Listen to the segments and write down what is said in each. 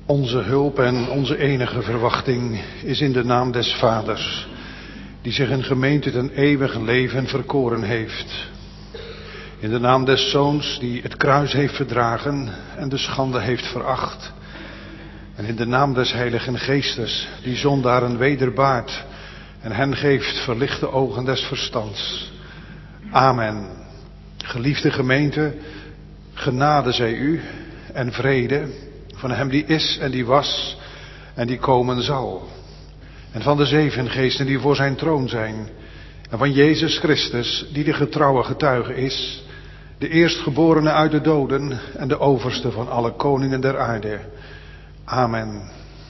Onze hulp en onze enige verwachting is in de naam des Vaders, die zich een gemeente ten eeuwige leven verkoren heeft. In de naam des Zoons, die het kruis heeft verdragen en de schande heeft veracht. En in de naam des Heiligen Geestes, die zondaren wederbaart en hen geeft verlichte ogen des verstands. Amen. Geliefde gemeente, genade zij u en vrede van hem die is en die was en die komen zal. En van de 7 geesten die voor zijn troon zijn. En van Jezus Christus, die de getrouwe getuige is, de eerstgeborene uit de doden en de overste van alle koningen der aarde. Amen.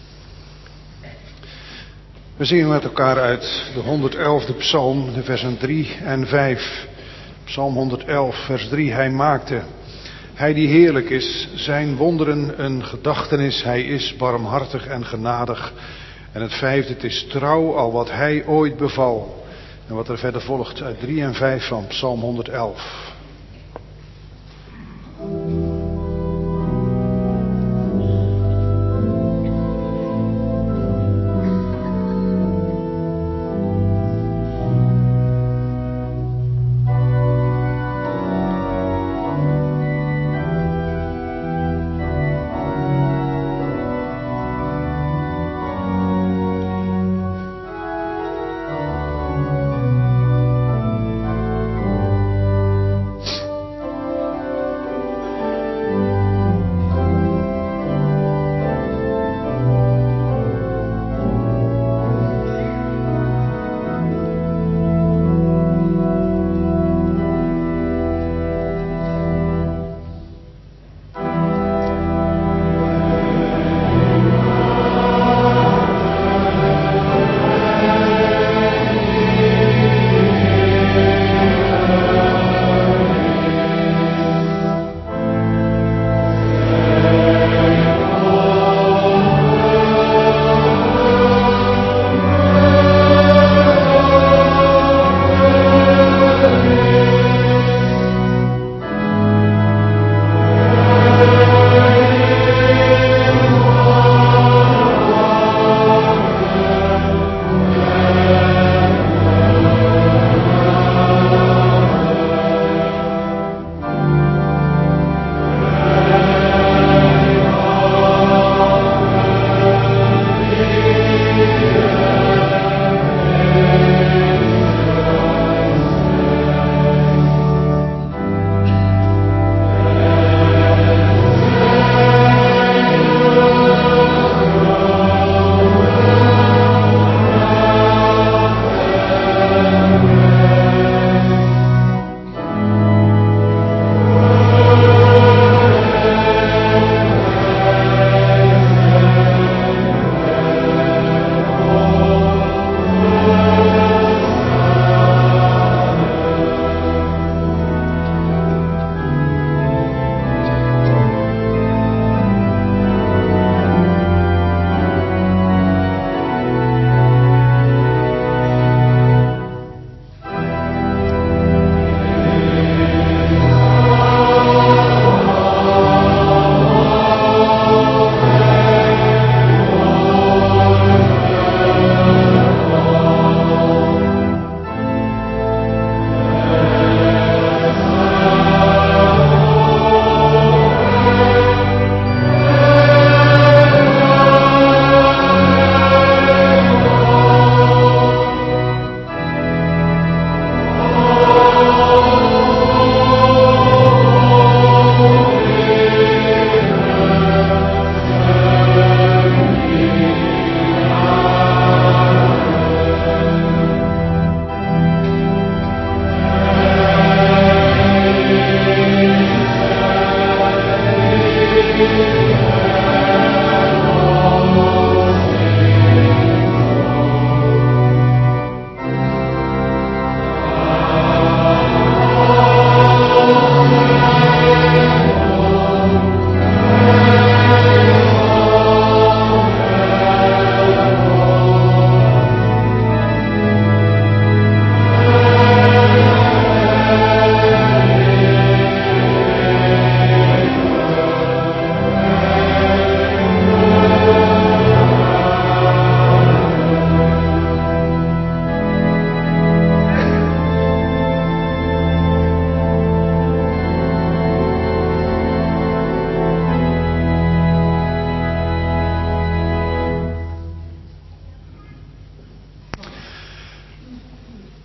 We zingen met elkaar uit de 111e psalm, de versen 3 en 5. Psalm 111, vers 3. Hij maakte, hij die heerlijk is, zijn wonderen een gedachtenis. Hij is barmhartig en genadig. En het 5e, het is trouw al wat hij ooit beval. En wat er verder volgt uit 3 en 5 van Psalm 111.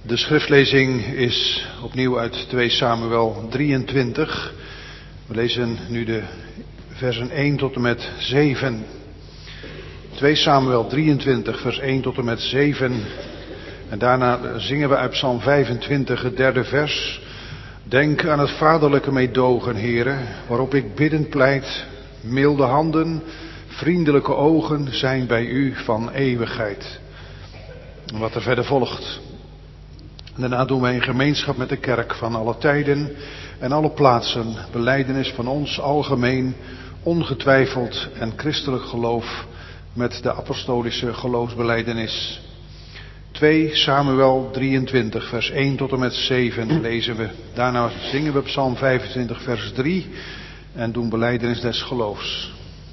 De schriftlezing is opnieuw uit 2 Samuel 23. We lezen nu de versen 1 tot en met 7. 2 Samuel 23, vers 1 tot en met 7. En daarna zingen we uit Psalm 25, het 3e vers. Denk aan het vaderlijke meedogen, Heere, waarop ik biddend pleit. Milde handen, vriendelijke ogen zijn bij u van eeuwigheid. En wat er verder volgt. Daarna doen wij in gemeenschap met de kerk van alle tijden en alle plaatsen belijdenis van ons algemeen, ongetwijfeld en christelijk geloof met de apostolische geloofsbelijdenis. 2 Samuel 23 vers 1 tot en met 7 lezen we. Daarna zingen we Psalm 25 vers 3 en doen belijdenis des geloofs.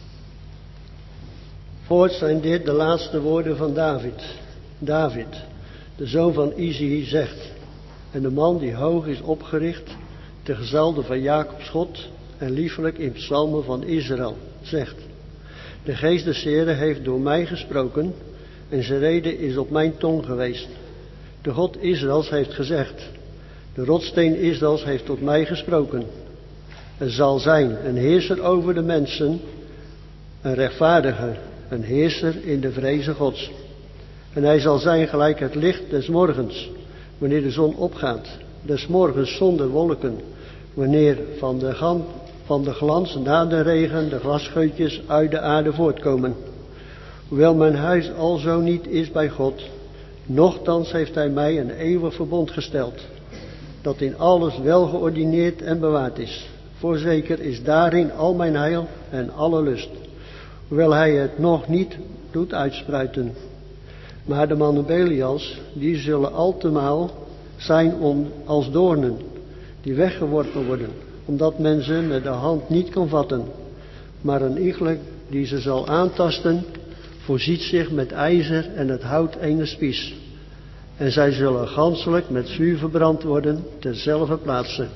Voorts zijn dit de laatste woorden van David. David, de zoon van Isaïe, zegt: en de man die hoog is opgericht, de gezalde van Jacobs God en liefelijk in psalmen van Israël, zegt: de geest des Heeren heeft door mij gesproken en zijn rede is op mijn tong geweest. De God Israëls heeft gezegd: de rotssteen Israëls heeft tot mij gesproken. Er zal zijn een heerser over de mensen, een rechtvaardige, een heerser in de vreze Gods. En hij zal zijn gelijk het licht des morgens, wanneer de zon opgaat, des morgens zonder wolken, wanneer van de glans na de regen de glasscheutjes uit de aarde voortkomen. Hoewel mijn huis alzo niet is bij God, nochtans heeft hij mij een eeuwig verbond gesteld, dat in alles wel geordineerd en bewaard is. Voorzeker is daarin al mijn heil en alle lust, hoewel hij het nog niet doet uitspruiten. Maar de mannen Belials, die zullen altemaal zijn als doornen, die weggeworpen worden, omdat men ze met de hand niet kan vatten. Maar een iegelijk die ze zal aantasten, voorziet zich met ijzer en het hout ene spies. En zij zullen ganselijk met vuur verbrand worden terzelfde plaatse.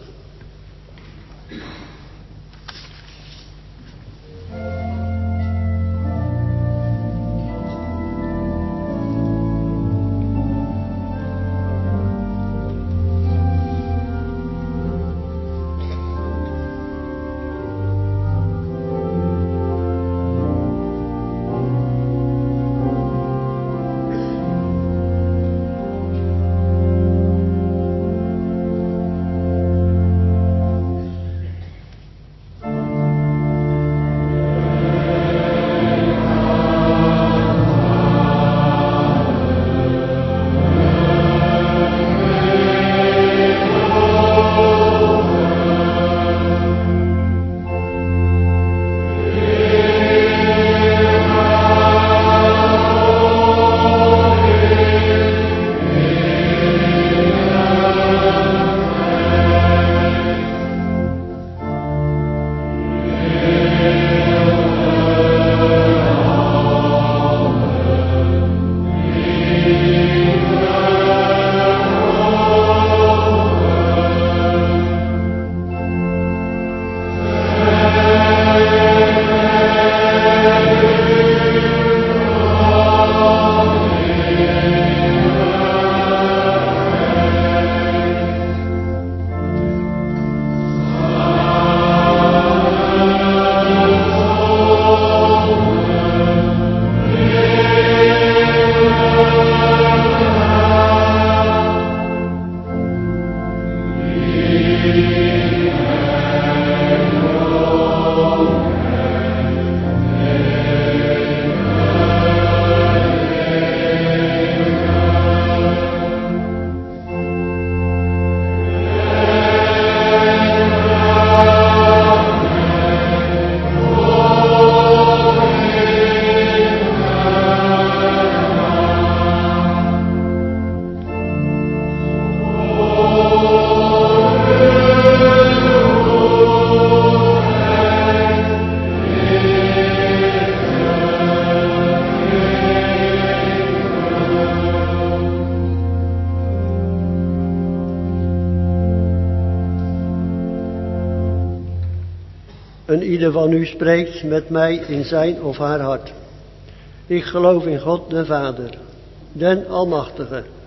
En ieder van u spreekt met mij in zijn of haar hart. Ik geloof in God de Vader, den Almachtige,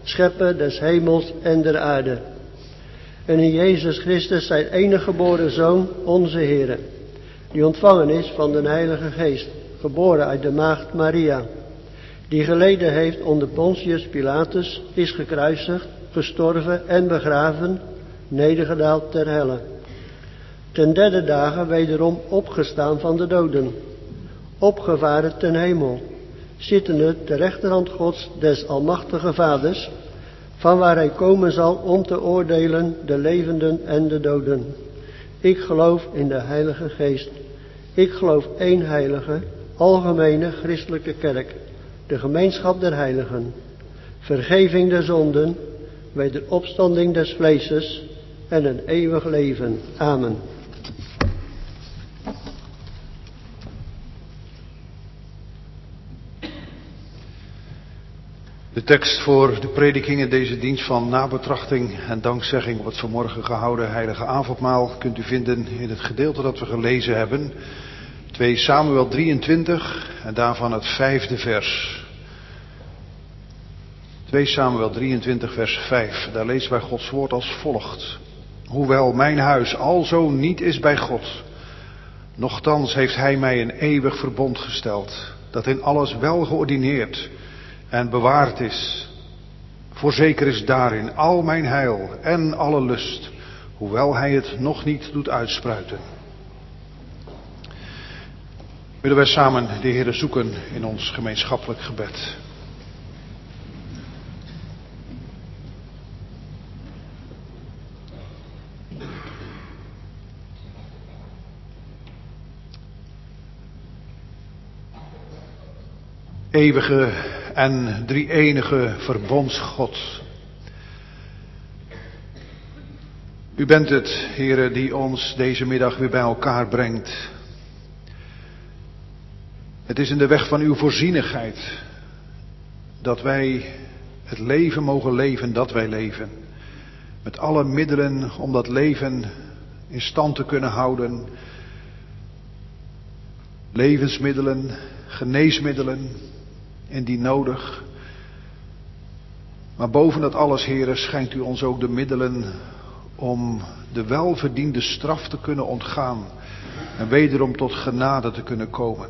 schepper des hemels en der aarde. En in Jezus Christus zijn enige geboren Zoon, onze Heere, die ontvangen is van de Heilige Geest, geboren uit de maagd Maria, die geleden heeft onder Pontius Pilatus, is gekruisigd, gestorven en begraven, nedergedaald ter helle. Ten derde dagen wederom opgestaan van de doden, opgevaren ten hemel, zittende ter rechterhand Gods des almachtige Vaders, van waar hij komen zal om te oordelen de levenden en de doden. Ik geloof in de Heilige Geest. Ik geloof één heilige, algemene christelijke kerk, de gemeenschap der heiligen, vergeving der zonden, wederopstanding des vleeses en een eeuwig leven. Amen. De tekst voor de prediking in deze dienst van nabetrachting en dankzegging op het vanmorgen gehouden heilige avondmaal kunt u vinden in het gedeelte dat we gelezen hebben. 2 Samuel 23 en daarvan het 5e vers. 2 Samuel 23 vers 5. Daar lezen wij Gods woord als volgt. Hoewel mijn huis alzo niet is bij God, nochtans heeft hij mij een eeuwig verbond gesteld, dat in alles wel geordineerd en bewaard is. Voorzeker is daarin al mijn heil en alle lust, hoewel hij het nog niet doet uitspruiten. Willen wij samen de Heere zoeken in ons gemeenschappelijk gebed. Eeuwige en drie-enige verbondsgod. U bent het, Heere, die ons deze middag weer bij elkaar brengt. Het is in de weg van uw voorzienigheid dat wij het leven mogen leven dat wij leven. Met alle middelen om dat leven in stand te kunnen houden. Levensmiddelen, geneesmiddelen, indien nodig. Maar boven dat alles, Heere, schenkt u ons ook de middelen om de welverdiende straf te kunnen ontgaan en wederom tot genade te kunnen komen.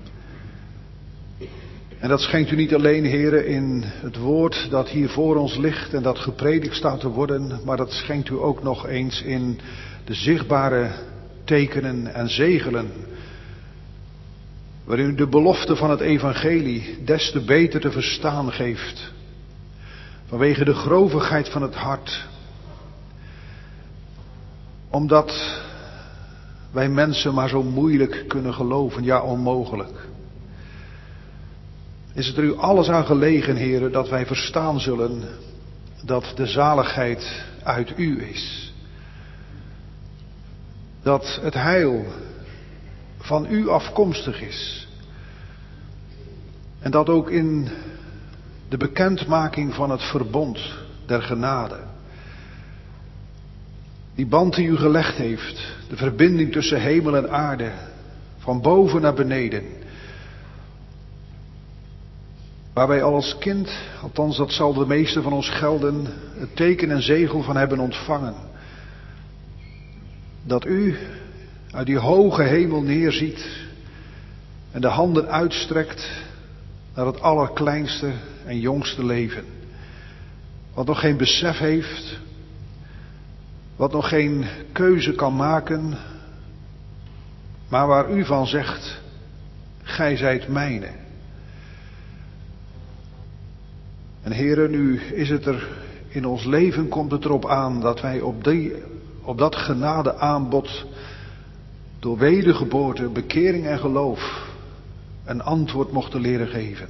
En dat schenkt u niet alleen, Heere, in het woord dat hier voor ons ligt en dat gepredikt staat te worden, maar dat schenkt u ook nog eens in de zichtbare tekenen en zegelen, waarin u de belofte van het evangelie des te beter te verstaan geeft, vanwege de grovigheid van het hart, omdat wij mensen maar zo moeilijk kunnen geloven, ja onmogelijk. Is het er u alles aan gelegen, Heere, dat wij verstaan zullen dat de zaligheid uit u is. Dat het heil van u afkomstig is. En dat ook in de bekendmaking van het verbond der genade. Die band die u gelegd heeft, de verbinding tussen hemel en aarde, van boven naar beneden. Waar wij al als kind, althans dat zal de meeste van ons gelden, het teken en zegel van hebben ontvangen. Dat u uit die hoge hemel neerziet en de handen uitstrekt naar het allerkleinste en jongste leven. Wat nog geen besef heeft, wat nog geen keuze kan maken, maar waar u van zegt, gij zijt mijne. En Heere, nu is het er in ons leven, komt het erop aan dat wij op dat genadeaanbod door wedergeboorte, bekering en geloof een antwoord mochten leren geven.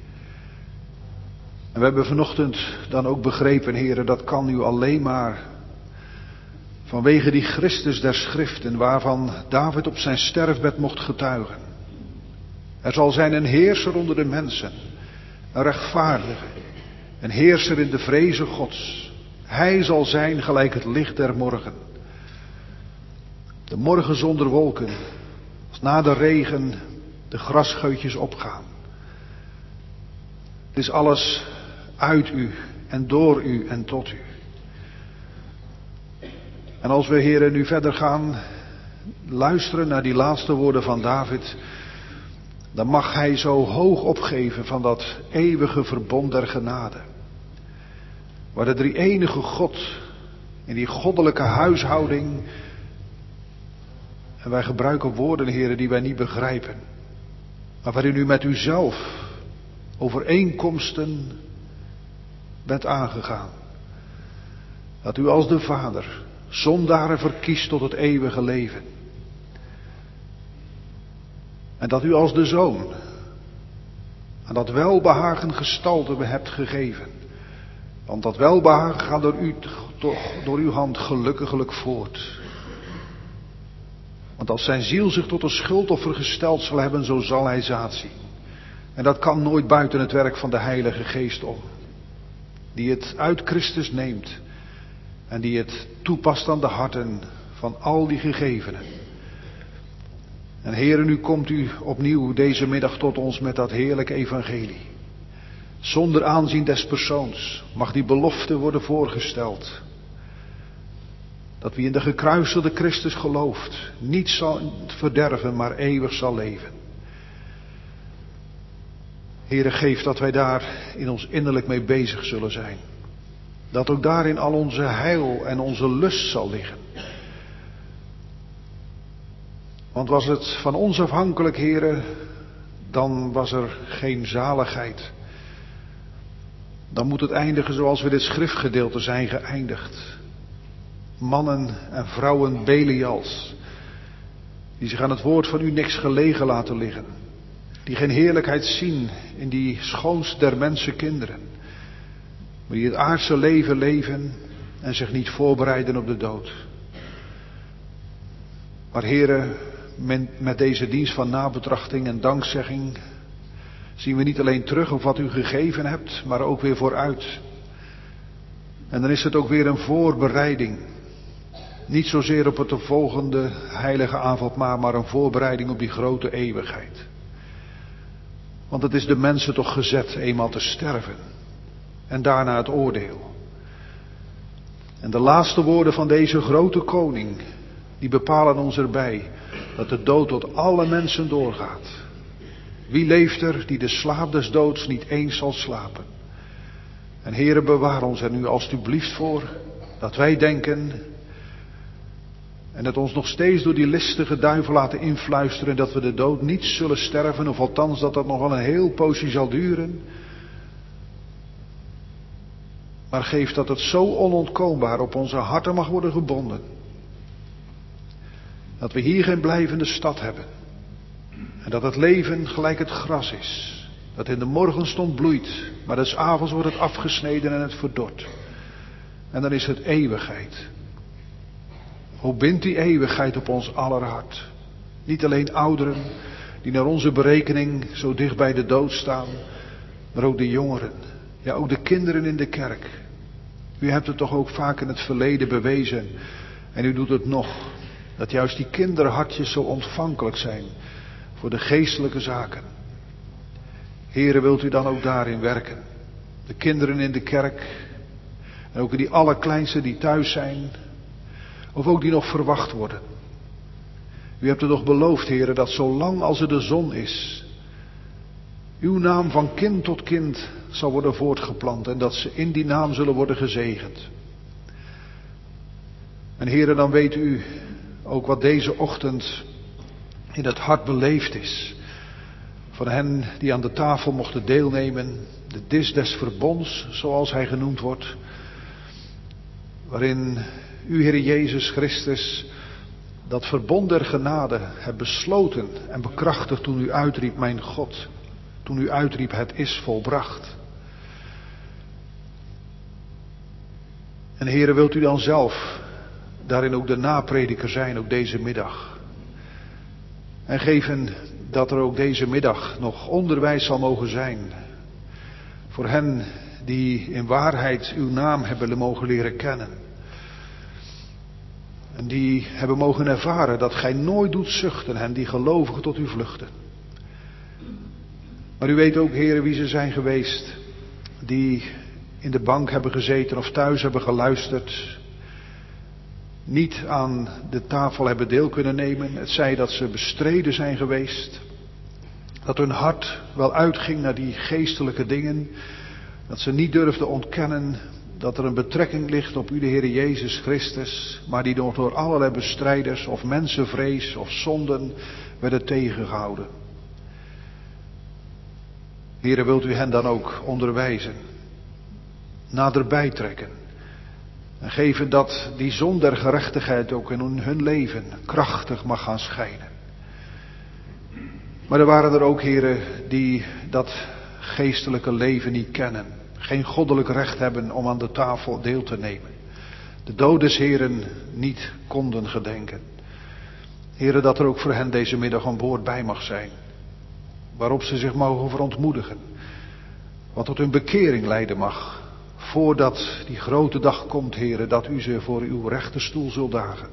En we hebben vanochtend dan ook begrepen, Heere, dat kan u alleen maar vanwege die Christus der Schriften, waarvan David op zijn sterfbed mocht getuigen. Er zal zijn een heerser onder de mensen, een rechtvaardige, een heerser in de vreze Gods. Hij zal zijn gelijk het licht der morgen. De morgen zonder wolken, als na de regen de grasscheutjes opgaan. Het is alles uit u en door u en tot u. En als we, Heere, nu verder gaan luisteren naar die laatste woorden van David, dan mag hij zo hoog opgeven van dat eeuwige verbond der genade. Waar de drie-enige God in die goddelijke huishouding, en wij gebruiken woorden, Heere, die wij niet begrijpen, maar waarin u met uzelf overeenkomsten bent aangegaan. Dat u als de Vader zondaren verkiest tot het eeuwige leven. En dat u als de Zoon aan dat welbehagen gestalte hebt gegeven. Want dat welbehagen gaat door uw hand gelukkiglijk voort. Want als zijn ziel zich tot een schuldoffer gesteld zal hebben, zo zal hij zaad zien. En dat kan nooit buiten het werk van de Heilige Geest om. Die het uit Christus neemt. En die het toepast aan de harten van al die gegevenen. En Heere, nu komt u opnieuw deze middag tot ons met dat heerlijke evangelie. Zonder aanzien des persoons mag die belofte worden voorgesteld. Dat wie in de gekruisigde Christus gelooft, niet zal verderven, maar eeuwig zal leven. Heere, geef dat wij daar in ons innerlijk mee bezig zullen zijn. Dat ook daarin al onze heil en onze lust zal liggen. Want was het van ons afhankelijk, Heere, dan was er geen zaligheid. Dan moet het eindigen zoals we dit schriftgedeelte zijn geëindigd. Mannen en vrouwen Belials, die zich aan het woord van u niks gelegen laten liggen. Die geen heerlijkheid zien in die schoonst der mensen kinderen. Maar die het aardse leven leven en zich niet voorbereiden op de dood. Maar Heere, met deze dienst van nabetrachting en dankzegging zien we niet alleen terug op wat u gegeven hebt, maar ook weer vooruit. En dan is het ook weer een voorbereiding. Niet zozeer op het volgende heilige avondmaal, maar een voorbereiding op die grote eeuwigheid. Want het is de mensen toch gezet eenmaal te sterven. En daarna het oordeel. En de laatste woorden van deze grote koning, die bepalen ons erbij dat de dood tot alle mensen doorgaat. Wie leeft er die de slaap des doods niet eens zal slapen? En Heere, bewaar ons er nu alstublieft voor dat wij denken en het ons nog steeds door die listige duivel laten influisteren dat we de dood niet zullen sterven, of althans dat dat nog wel een heel poosje zal duren. Maar geef dat het zo onontkoombaar op onze harten mag worden gebonden. Dat we hier geen blijvende stad hebben. En dat het leven gelijk het gras is. Dat in de morgenstond bloeit, maar des avonds wordt het afgesneden en het verdort. En dan is het eeuwigheid. Hoe bindt die eeuwigheid op ons aller hart? Niet alleen ouderen, die naar onze berekening zo dicht bij de dood staan, maar ook de jongeren. Ja, ook de kinderen in de kerk. U hebt het toch ook vaak in het verleden bewezen. En u doet het nog. Dat juist die kinderhartjes zo ontvankelijk zijn voor de geestelijke zaken. Heere, wilt u dan ook daarin werken? De kinderen in de kerk. En ook die allerkleinste die thuis zijn. Of ook die nog verwacht worden. U hebt het toch beloofd, Heere, dat zolang als er de zon is, uw naam van kind tot kind zal worden voortgeplant. En dat ze in die naam zullen worden gezegend. En Heere, dan weet u ook wat deze ochtend in het hart beleefd is. Van hen die aan de tafel mochten deelnemen. De dis des verbonds, zoals hij genoemd wordt. Waarin u, Heer Jezus Christus, dat verbond der genade hebt besloten en bekrachtigd toen u uitriep, mijn God. Toen u uitriep, het is volbracht. En Heere, wilt u dan zelf daarin ook de naprediker zijn, ook deze middag. En geven dat er ook deze middag nog onderwijs zal mogen zijn. Voor hen die in waarheid uw naam hebben mogen leren kennen. En die hebben mogen ervaren dat gij nooit doet zuchten hen die gelovigen tot u vluchten. Maar u weet ook, Heere, wie ze zijn geweest die in de bank hebben gezeten of thuis hebben geluisterd, niet aan de tafel hebben deel kunnen nemen. Het zij dat ze bestreden zijn geweest, dat hun hart wel uitging naar die geestelijke dingen, dat ze niet durfden ontkennen dat er een betrekking ligt op u, de Heer Jezus Christus, maar die nog door allerlei bestrijders of mensenvrees of zonden werden tegengehouden. Heere, wilt u hen dan ook onderwijzen, naderbij trekken en geven dat die zon der gerechtigheid ook in hun leven krachtig mag gaan schijnen. Maar er waren er ook, heren, die dat geestelijke leven niet kennen, geen goddelijk recht hebben om aan de tafel deel te nemen, de dood des Heren niet konden gedenken. Heren, dat er ook voor hen deze middag een woord bij mag zijn, waarop ze zich mogen verontmoedigen, wat tot hun bekering leiden mag, voordat die grote dag komt, Heren, dat u ze voor uw rechterstoel zult dagen.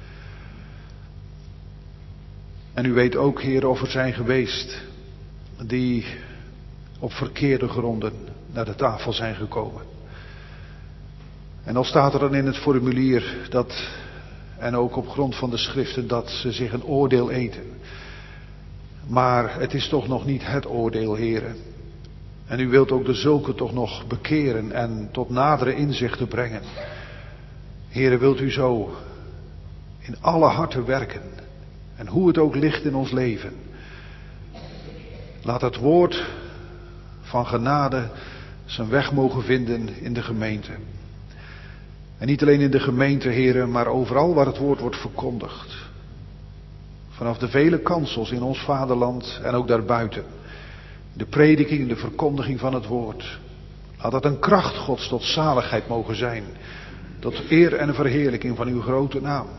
En u weet ook, Heren, of er zijn geweest die op verkeerde gronden naar de tafel zijn gekomen. En al staat er dan in het formulier dat, en ook op grond van de schriften, dat ze zich een oordeel eten. Maar het is toch nog niet het oordeel, Heren. En u wilt ook de zulken toch nog bekeren en tot nadere inzichten brengen. Heren, wilt u zo in alle harten werken. En hoe het ook ligt in ons leven. Laat het woord van genade zijn weg mogen vinden in de gemeente. En niet alleen in de gemeente, heren, maar overal waar het woord wordt verkondigd. Vanaf de vele kansels in ons vaderland en ook daarbuiten. De prediking, de verkondiging van het woord. Laat dat een kracht Gods tot zaligheid mogen zijn. Tot eer en verheerlijking van uw grote naam.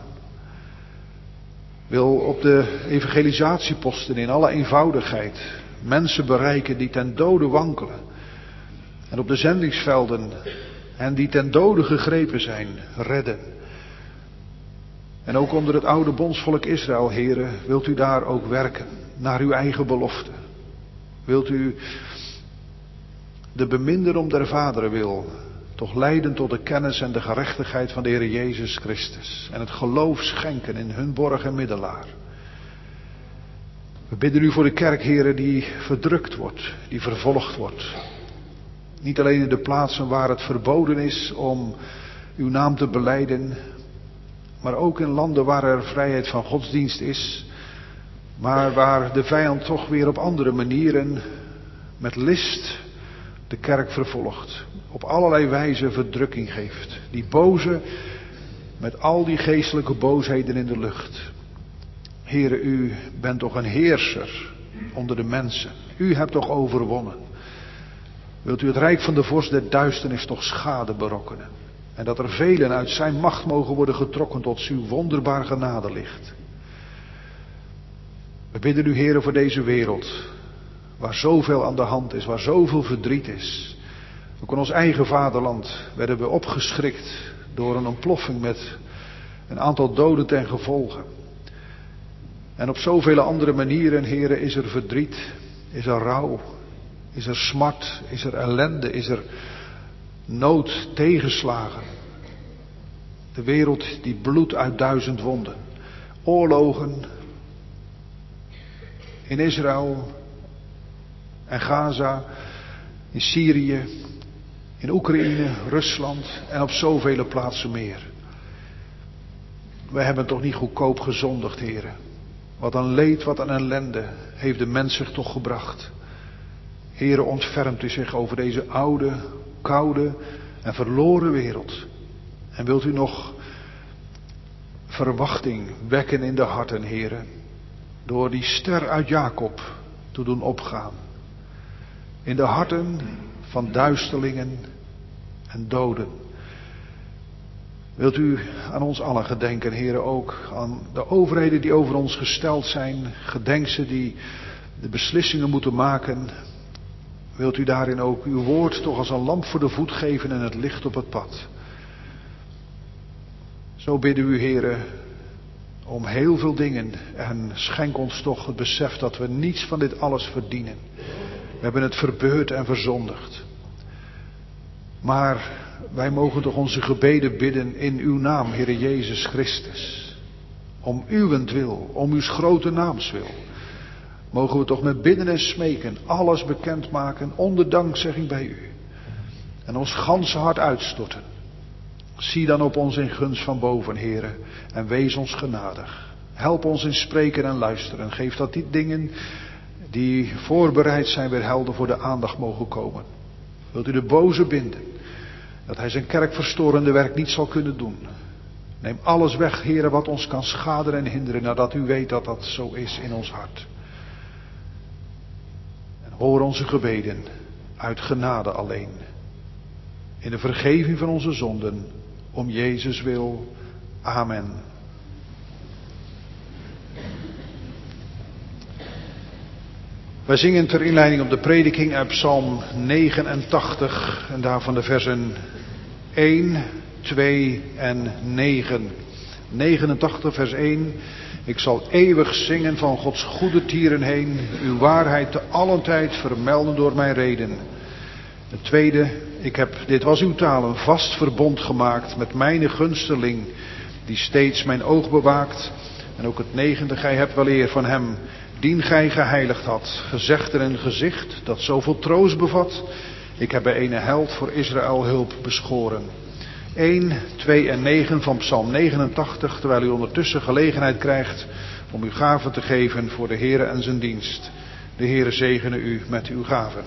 Wil op de evangelisatieposten in alle eenvoudigheid mensen bereiken die ten dode wankelen. En op de zendingsvelden hen die ten dode gegrepen zijn, redden. En ook onder het oude bondsvolk Israël, heren, wilt u daar ook werken naar uw eigen belofte. Wilt u de beminder om der vaderen wil toch leiden tot de kennis en de gerechtigheid van de Heer Jezus Christus. En het geloof schenken in hun borg en middelaar. We bidden u voor de kerk, heren, die verdrukt wordt, die vervolgd wordt. Niet alleen in de plaatsen waar het verboden is om uw naam te belijden, maar ook in landen waar er vrijheid van godsdienst is, maar waar de vijand toch weer op andere manieren met list de kerk vervolgt, op allerlei wijze verdrukking geeft. Die boze met al die geestelijke boosheden in de lucht. Heere, u bent toch een heerser onder de mensen. U hebt toch overwonnen. Wilt u het rijk van de vorst der duisternis toch schade berokkenen? En dat er velen uit zijn macht mogen worden getrokken tot uw wonderbaar genadelicht. We bidden u, Heere, voor deze wereld, waar zoveel aan de hand is, waar zoveel verdriet is. Ook in ons eigen vaderland werden we opgeschrikt door een ontploffing met een aantal doden ten gevolge. En op zoveel andere manieren, Heere, is er verdriet, is er rouw, is er smart, is er ellende, is er nood, tegenslagen. De wereld die bloedt uit 1000 wonden. Oorlogen in Israël en Gaza, in Syrië, in Oekraïne, Rusland en op zoveel plaatsen meer. Wij hebben toch niet goedkoop gezondigd, heren. Wat een leed, wat een ellende heeft de mens zich toch gebracht. Heren, ontfermt u zich over deze oude, koude en verloren wereld. En wilt u nog verwachting wekken in de harten, heren. Door die ster uit Jacob te doen opgaan. In de harten van duisterlingen en doden. Wilt u aan ons allen gedenken, heren, ook aan de overheden die over ons gesteld zijn. Gedenk ze die de beslissingen moeten maken. Wilt u daarin ook uw woord toch als een lamp voor de voet geven en het licht op het pad. Zo bidden u, heren, om heel veel dingen en schenk ons toch het besef dat we niets van dit alles verdienen. We hebben het verbeurd en verzondigd. Maar wij mogen toch onze gebeden bidden in uw naam, Heere Jezus Christus. Om uwentwil, om uw grote naams wil. Mogen we toch met bidden en smeken alles bekendmaken onder dankzegging bij u. En ons ganse hart uitstorten. Zie dan op ons in gunst van boven, Heere, en wees ons genadig. Help ons in spreken en luisteren. Geef dat die dingen die voorbereid zijn weer helder voor de aandacht mogen komen. Wilt u de boze binden, dat hij zijn kerkverstorende werk niet zal kunnen doen. Neem alles weg, Heere, wat ons kan schaden en hinderen, nadat u weet dat dat zo is in ons hart. En hoor onze gebeden uit genade alleen. In de vergeving van onze zonden, om Jezus wil. Amen. Wij zingen ter inleiding op de prediking uit Psalm 89 en daarvan de versen 1, 2 en 9. 89 vers 1. Ik zal eeuwig zingen van Gods goede tieren heen, uw waarheid te allen tijd vermelden door mijn reden. Het tweede, dit was uw taal, een vast verbond gemaakt met mijn gunsteling, die steeds mijn oog bewaakt. En ook het negende, gij hebt wel eer van hem, dien gij geheiligd had, gezegd en een gezicht dat zoveel troost bevat. Ik heb bij ene held voor Israël hulp beschoren. 1, 2 en 9 van Psalm 89, terwijl u ondertussen gelegenheid krijgt om uw gaven te geven voor de Heere en zijn dienst. De Heere zegene u met uw gaven.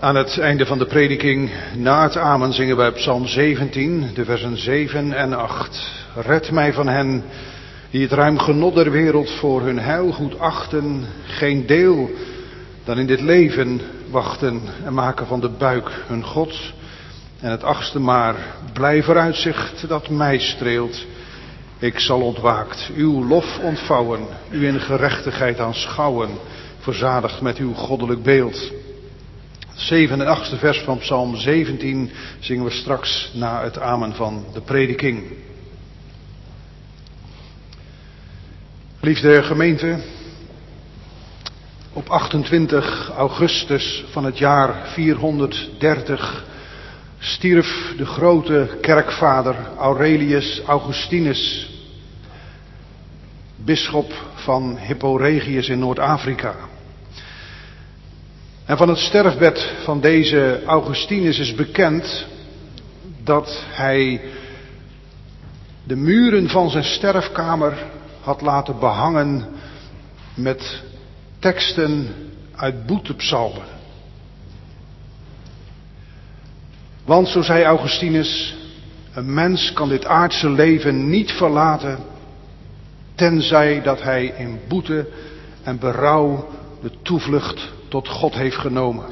Aan het einde van de prediking, na het amen, zingen wij Psalm 17, de versen 7 en 8. Red mij van hen die het ruim genot der wereld voor hun heil goed achten, geen deel dan in dit leven wachten en maken van de buik hun God. En het 8e maar, blij vooruitzicht dat mij streelt. Ik zal ontwaakt uw lof ontvouwen, u in gerechtigheid aanschouwen, verzadigd met uw goddelijk beeld. 7 en 8e vers van Psalm 17 zingen we straks na het amen van de prediking. Geliefde gemeente, op 28 augustus van het jaar 430 stierf de grote kerkvader Aurelius Augustinus, bisschop van Hippo Regius in Noord-Afrika. En van het sterfbed van deze Augustinus is bekend dat hij de muren van zijn sterfkamer had laten behangen met teksten uit boetepsalmen. Want, zo zei Augustinus, een mens kan dit aardse leven niet verlaten, tenzij dat hij in boete en berouw de toevlucht tot God heeft genomen.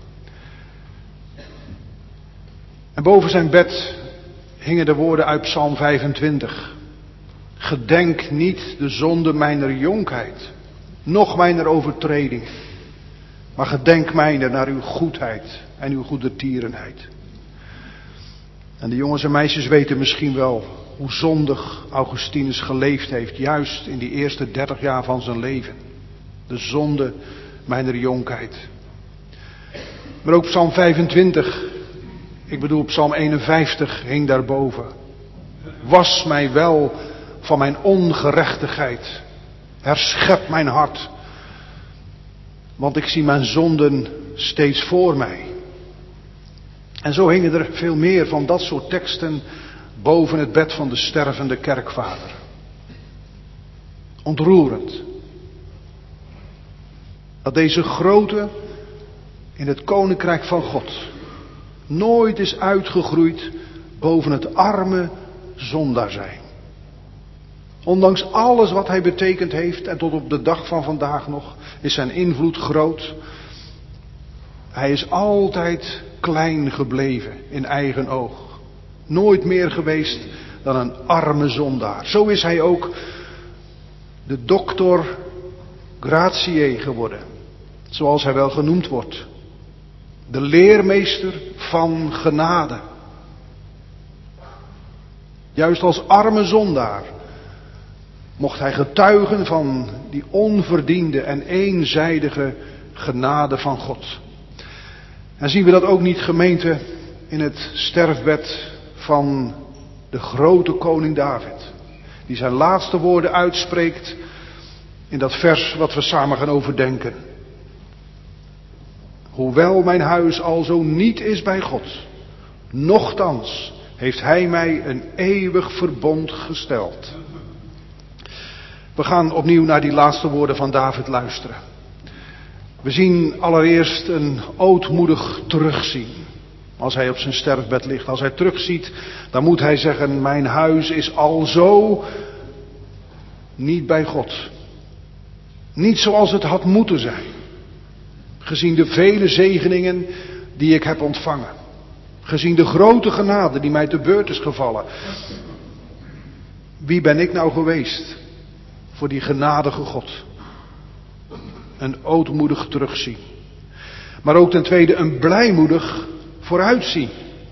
En boven zijn bed hingen de woorden uit Psalm 25. Gedenk niet de zonde mijner jonkheid, noch mijner overtreding, maar gedenk mijner naar uw goedheid en uw goedertierenheid. En de jongens en meisjes weten misschien wel hoe zondig Augustinus geleefd heeft, juist in die eerste 30 jaar van zijn leven. De zonde mijner jonkheid. Maar ook Psalm 25, ik bedoel Psalm 51, hing daarboven. Was mij wel van mijn ongerechtigheid, herschep mijn hart, want ik zie mijn zonden steeds voor mij. En zo hingen er veel meer van dat soort teksten boven het bed van de stervende kerkvader. Ontroerend. Dat deze grote in het koninkrijk van God nooit is uitgegroeid boven het arme zondaar zijn. Ondanks alles wat hij betekend heeft en tot op de dag van vandaag nog is zijn invloed groot. Hij is altijd klein gebleven in eigen oog. Nooit meer geweest dan een arme zondaar. Zo is hij ook de doctor gratiae geworden. Zoals hij wel genoemd wordt. De leermeester van genade. Juist als arme zondaar mocht hij getuigen van die onverdiende en eenzijdige genade van God. En zien we dat ook niet, gemeente, in het sterfbed van de grote koning David. Die zijn laatste woorden uitspreekt in dat vers wat we samen gaan overdenken. Hoewel mijn huis alzo niet is bij God, nochtans heeft hij mij een eeuwig verbond gesteld. We gaan opnieuw naar die laatste woorden van David luisteren. We zien allereerst een ootmoedig terugzien. Als hij op zijn sterfbed ligt. Als hij terugziet, dan moet hij zeggen, mijn huis is alzo niet bij God. Niet zoals het had moeten zijn. Gezien de vele zegeningen die ik heb ontvangen. Gezien de grote genade die mij te beurt is gevallen. Wie ben ik nou geweest voor die genadige God? Een ootmoedig terugzien. Maar ook ten tweede een blijmoedig vooruitzien.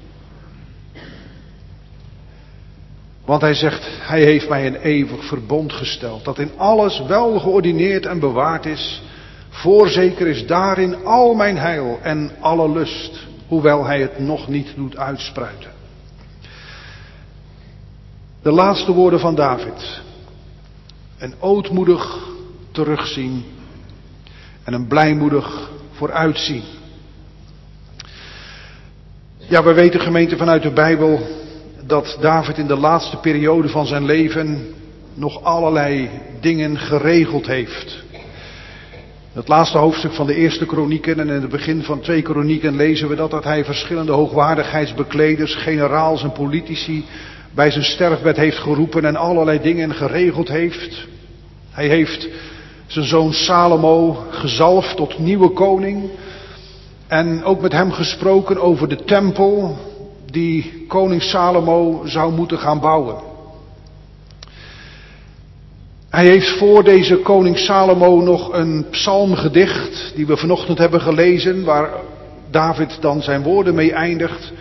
Want hij zegt, hij heeft mij een eeuwig verbond gesteld. Dat in alles wel geordineerd en bewaard is. Voorzeker is daarin al mijn heil en alle lust. Hoewel hij het nog niet doet uitspruiten. De laatste woorden van David. Een ootmoedig terugzien. En een blijmoedig vooruitzien. Ja, we weten, gemeente, vanuit de Bijbel dat David in de laatste periode van zijn leven nog allerlei dingen geregeld heeft. Het laatste hoofdstuk van de eerste kronieken en in het begin van 2 kronieken lezen we dat hij verschillende hoogwaardigheidsbekleders, generaals en politici bij zijn sterfbed heeft geroepen en allerlei dingen geregeld heeft. Hij heeft zijn zoon Salomo gezalfd tot nieuwe koning en ook met hem gesproken over de tempel die koning Salomo zou moeten gaan bouwen. Hij heeft voor deze koning Salomo nog een psalmgedicht die we vanochtend hebben gelezen, waar David dan zijn woorden mee eindigt.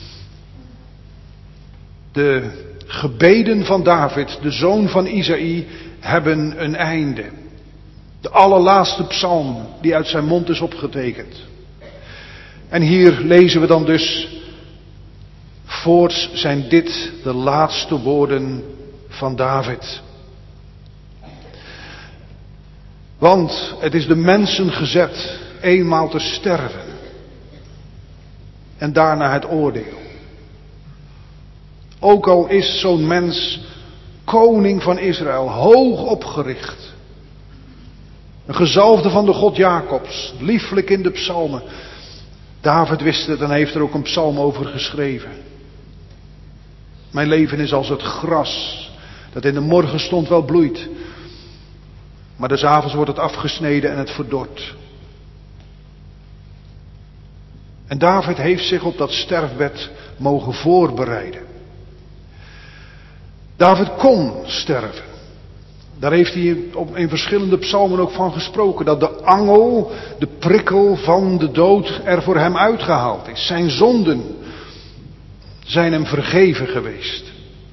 De gebeden van David, de zoon van Isaïe, hebben een einde. De allerlaatste psalm die uit zijn mond is opgetekend. En hier lezen we dan dus: voorts zijn dit de laatste woorden van David. Want het is de mensen gezet eenmaal te sterven. En daarna het oordeel. Ook al is zo'n mens koning van Israël, hoog opgericht. Een gezalfde van de God Jacobs, lieflijk in de psalmen. David wist het en heeft er ook een psalm over geschreven. Mijn leven is als het gras dat in de morgenstond wel bloeit. Maar des avonds wordt het afgesneden en het verdort. En David heeft zich op dat sterfbed mogen voorbereiden. David kon sterven. Daar heeft hij in verschillende psalmen ook van gesproken. Dat de angel, de prikkel van de dood er voor hem uitgehaald is. Zijn zonden zijn hem vergeven geweest.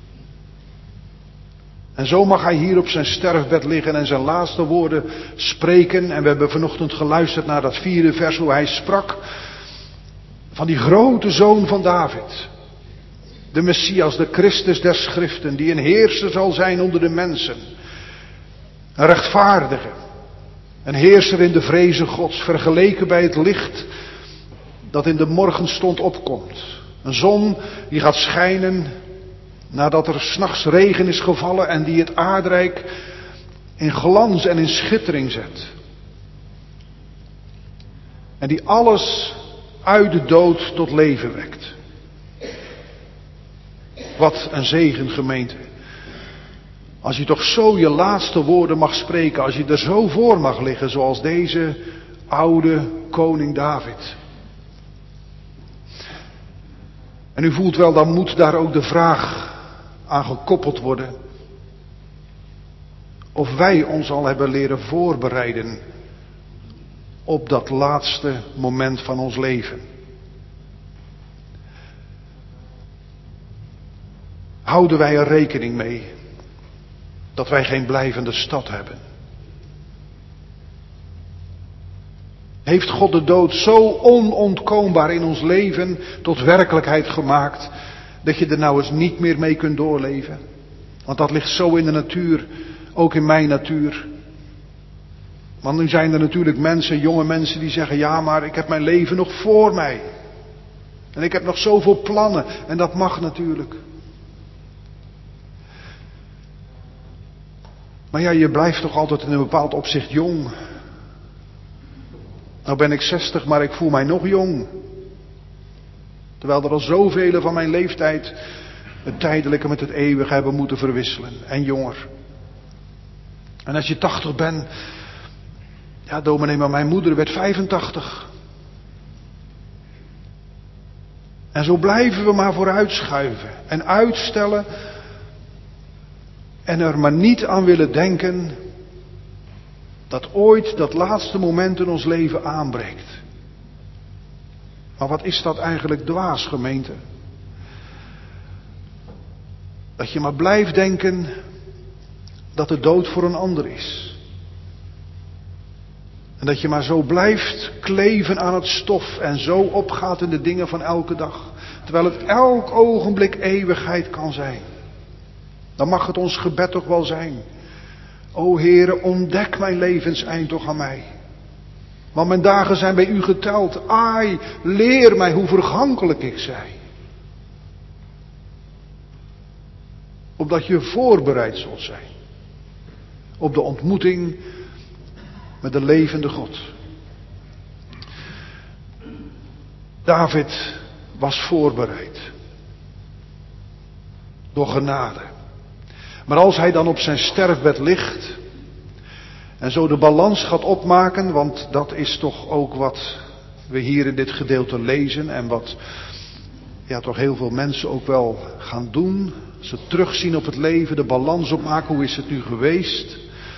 En zo mag hij hier op zijn sterfbed liggen en zijn laatste woorden spreken. En we hebben vanochtend geluisterd naar dat 4e vers hoe hij sprak van die grote zoon van David. De Messias, de Christus der Schriften, die een heerser zal zijn onder de mensen. Een rechtvaardige, een heerser in de vreze Gods, vergeleken bij het licht dat in de morgenstond opkomt. Een zon die gaat schijnen nadat er 's nachts regen is gevallen en die het aardrijk in glans en in schittering zet. En die alles uit de dood tot leven wekt. Wat een zegen, gemeente. Als je toch zo je laatste woorden mag spreken, als je er zo voor mag liggen zoals deze oude koning David. En u voelt wel, dan moet daar ook de vraag aan gekoppeld worden of wij ons al hebben leren voorbereiden op dat laatste moment van ons leven. Houden wij er rekening mee dat wij geen blijvende stad hebben? Heeft God de dood zo onontkoombaar in ons leven tot werkelijkheid gemaakt dat je er nou eens niet meer mee kunt doorleven? Want dat ligt zo in de natuur, ook in mijn natuur. Want nu zijn er natuurlijk mensen, jonge mensen die zeggen, ja, maar ik heb mijn leven nog voor mij. En ik heb nog zoveel plannen en dat mag natuurlijk. Maar ja, je blijft toch altijd in een bepaald opzicht jong. Nou ben ik 60, maar ik voel mij nog jong. Terwijl er al zoveel van mijn leeftijd het tijdelijke met het eeuwige hebben moeten verwisselen. En jonger. En als je 80 bent. Ja, dominee, maar mijn moeder werd 85. En zo blijven we maar vooruitschuiven. En uitstellen. En er maar niet aan willen denken dat ooit dat laatste moment in ons leven aanbreekt. Maar wat is dat eigenlijk dwaas, gemeente? Dat je maar blijft denken dat de dood voor een ander is. En dat je maar zo blijft kleven aan het stof en zo opgaat in de dingen van elke dag. Terwijl het elk ogenblik eeuwigheid kan zijn. Dan mag het ons gebed toch wel zijn. O Heere, ontdek mijn levenseind toch aan mij. Want mijn dagen zijn bij u geteld. Ai, leer mij hoe vergankelijk ik zij. Opdat je voorbereid zult zijn. Op de ontmoeting met de levende God. David was voorbereid. Door genade. Maar als hij dan op zijn sterfbed ligt en zo de balans gaat opmaken, want dat is toch ook wat we hier in dit gedeelte lezen en wat toch heel veel mensen ook wel gaan doen. Ze terugzien op het leven, de balans opmaken, hoe is het nu geweest?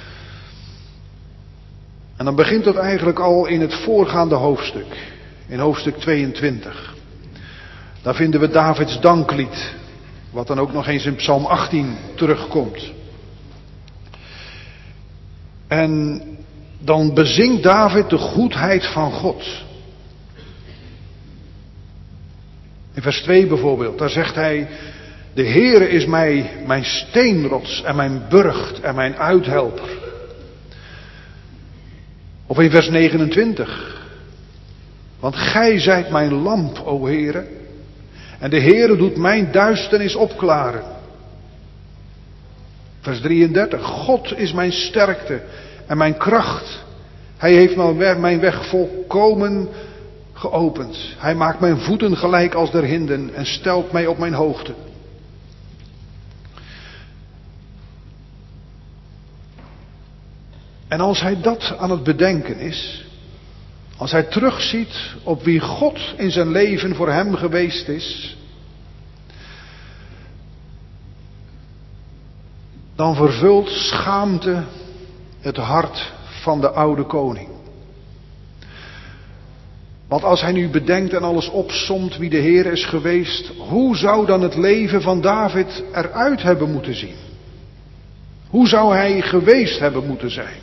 En dan begint het eigenlijk al in het voorgaande hoofdstuk, in hoofdstuk 22. Daar vinden we Davids danklied, wat dan ook nog eens in Psalm 18 terugkomt. En dan bezingt David de goedheid van God. In vers 2 bijvoorbeeld, daar zegt hij: de Heere is mij mijn steenrots en mijn burcht en mijn uithelper. Of in vers 29. Want gij zijt mijn lamp, o Heere, en de Heere doet mijn duisternis opklaren. Vers 33. God is mijn sterkte en mijn kracht. Hij heeft mijn weg volkomen geopend. Hij maakt mijn voeten gelijk als der hinden en stelt mij op mijn hoogte. En als hij dat aan het bedenken is, als hij terugziet op wie God in zijn leven voor hem geweest is, dan vervult schaamte het hart van de oude koning. Want als hij nu bedenkt en alles opsomt wie de Heer is geweest, hoe zou dan het leven van David eruit hebben moeten zien? Hoe zou hij geweest hebben moeten zijn?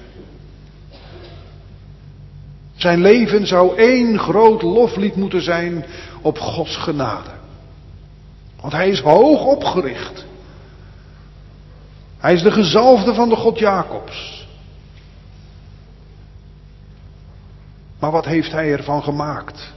Zijn leven zou één groot loflied moeten zijn op Gods genade. Want hij is hoog opgericht. Hij is de gezalfde van de God Jacobs. Maar wat heeft hij ervan gemaakt?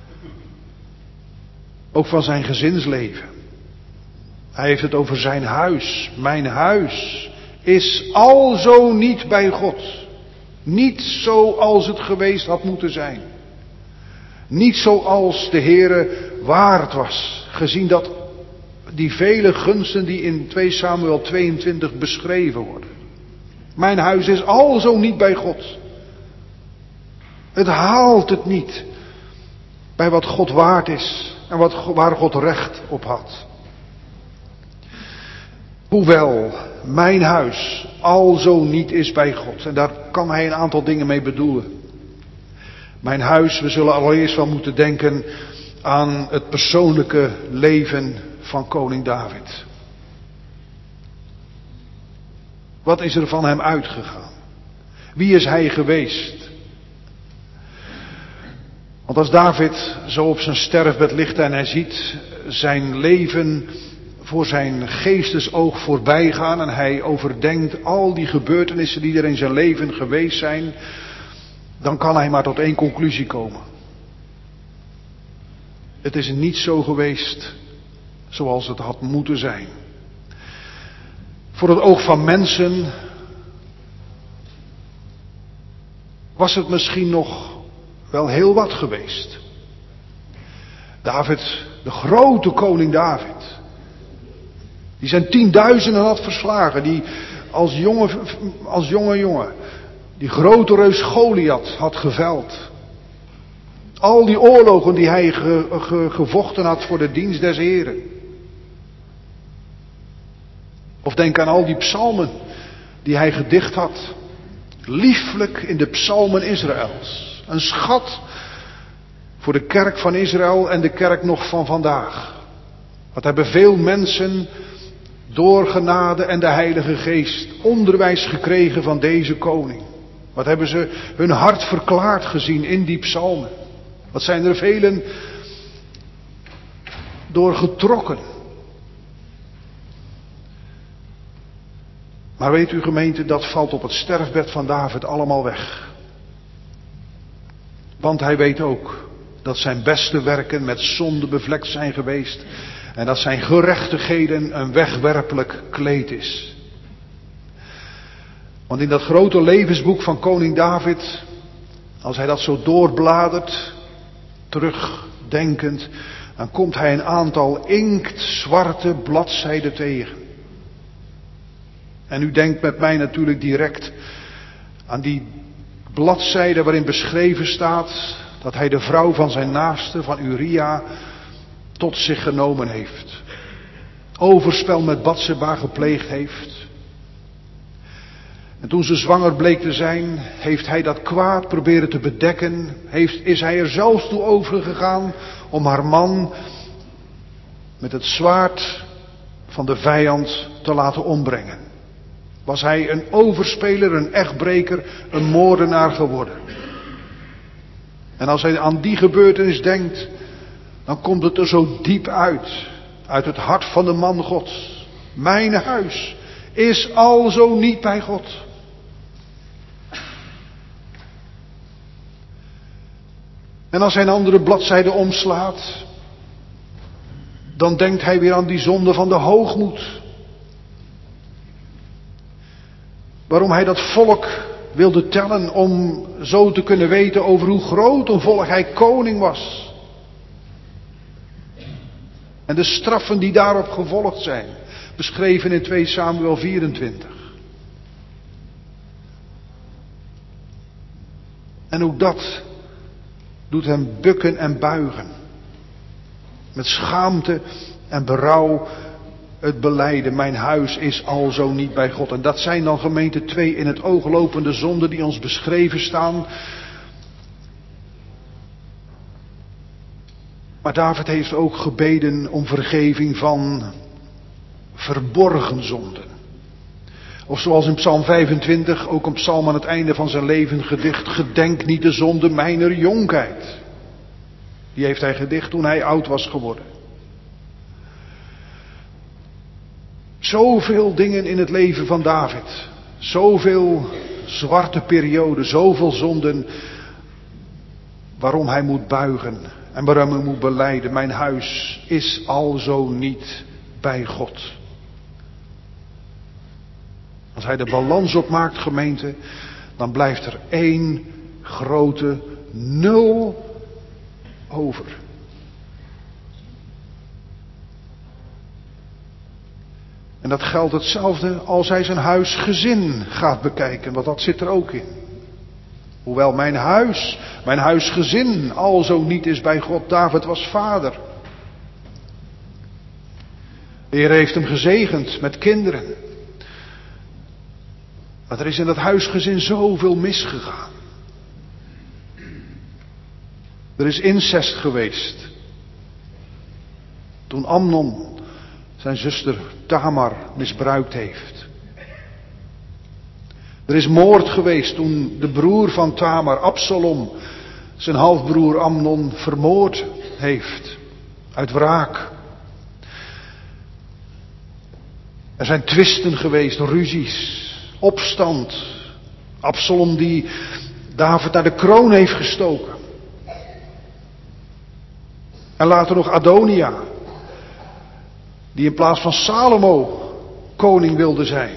Ook van zijn gezinsleven. Hij heeft het over zijn huis. Mijn huis is alzo niet bij God. Niet zoals het geweest had moeten zijn. Niet zoals de Heere waard was. Gezien dat die vele gunsten die in 2 Samuel 22 beschreven worden. Mijn huis is alzo niet bij God. Het haalt het niet bij wat God waard is en waar God recht op had. Hoewel mijn huis alzo niet is bij God. En daar kan hij een aantal dingen mee bedoelen. Mijn huis, we zullen allereerst wel moeten denken aan het persoonlijke leven van koning David. Wat is er van hem uitgegaan? Wie is hij geweest? Want als David zo op zijn sterfbed ligt en hij ziet zijn leven voor zijn geestesoog voorbij gaan en hij overdenkt al die gebeurtenissen die er in zijn leven geweest zijn, dan kan hij maar tot één conclusie komen. Het is niet zo geweest zoals het had moeten zijn. Voor het oog van mensen was het misschien nog wel heel wat geweest. David, de grote koning David, die zijn 10.000 had verslagen, die als jonge jongen die grote reus Goliath had geveld. Al die oorlogen die hij gevochten had voor de dienst des Heren. Of denk aan al die psalmen die hij gedicht had. Lieflijk in de psalmen Israëls. Een schat voor de kerk van Israël en de kerk nog van vandaag. Wat hebben veel mensen door genade en de Heilige Geest onderwijs gekregen van deze koning. Wat hebben ze hun hart verklaard gezien in die psalmen. Wat zijn er velen door getrokken. Maar weet u gemeente, dat valt op het sterfbed van David allemaal weg. Want hij weet ook dat zijn beste werken met zonde bevlekt zijn geweest. En dat zijn gerechtigheden een wegwerpelijk kleed is. Want in dat grote levensboek van koning David, als hij dat zo doorbladert, terugdenkend, dan komt hij een aantal inktzwarte bladzijden tegen. En u denkt met mij natuurlijk direct aan die bladzijde waarin beschreven staat dat hij de vrouw van zijn naaste, van Uria, tot zich genomen heeft. Overspel met Batseba gepleegd heeft. En toen ze zwanger bleek te zijn, heeft hij dat kwaad proberen te bedekken. Is hij er zelfs toe overgegaan om haar man met het zwaard van de vijand te laten ombrengen. Was hij een overspeler, een echtbreker, een moordenaar geworden. En als hij aan die gebeurtenis denkt, dan komt het er zo diep uit het hart van de man Gods. Mijn huis is alzo niet bij God. En als hij een andere bladzijde omslaat, dan denkt hij weer aan die zonde van de hoogmoed. Waarom hij dat volk wilde tellen om zo te kunnen weten over hoe groot een volk hij koning was. En de straffen die daarop gevolgd zijn, beschreven in 2 Samuel 24. En ook dat doet hem bukken en buigen. Met schaamte en berouw het belijden, mijn huis is alzo niet bij God. En dat zijn dan, gemeente, 2 in het oog lopende zonden die ons beschreven staan. Maar David heeft ook gebeden om vergeving van verborgen zonden. Of zoals in Psalm 25, ook een psalm aan het einde van zijn leven gedicht, gedenk niet de zonde mijner jonkheid. Die heeft hij gedicht toen hij oud was geworden. Zoveel dingen in het leven van David. Zoveel zwarte perioden, zoveel zonden. Waarom hij moet buigen en waarom hij moet belijden. Mijn huis is alzo niet bij God. Als hij de balans opmaakt, gemeente, dan blijft er 1 grote 0 over. En dat geldt hetzelfde als hij zijn huisgezin gaat bekijken, want dat zit er ook in. Hoewel mijn huisgezin alzo niet is bij God. David was vader. De Heer heeft hem gezegend met kinderen. Maar er is in dat huisgezin zoveel misgegaan. Er is incest geweest. Toen Amnon zijn zuster Tamar misbruikt heeft. Er is moord geweest toen de broer van Tamar, Absalom, zijn halfbroer Amnon vermoord heeft. Uit wraak. Er zijn twisten geweest, ruzies, opstand. Absalom die David naar de kroon heeft gestoken. En later nog Adonia, die in plaats van Salomo koning wilde zijn.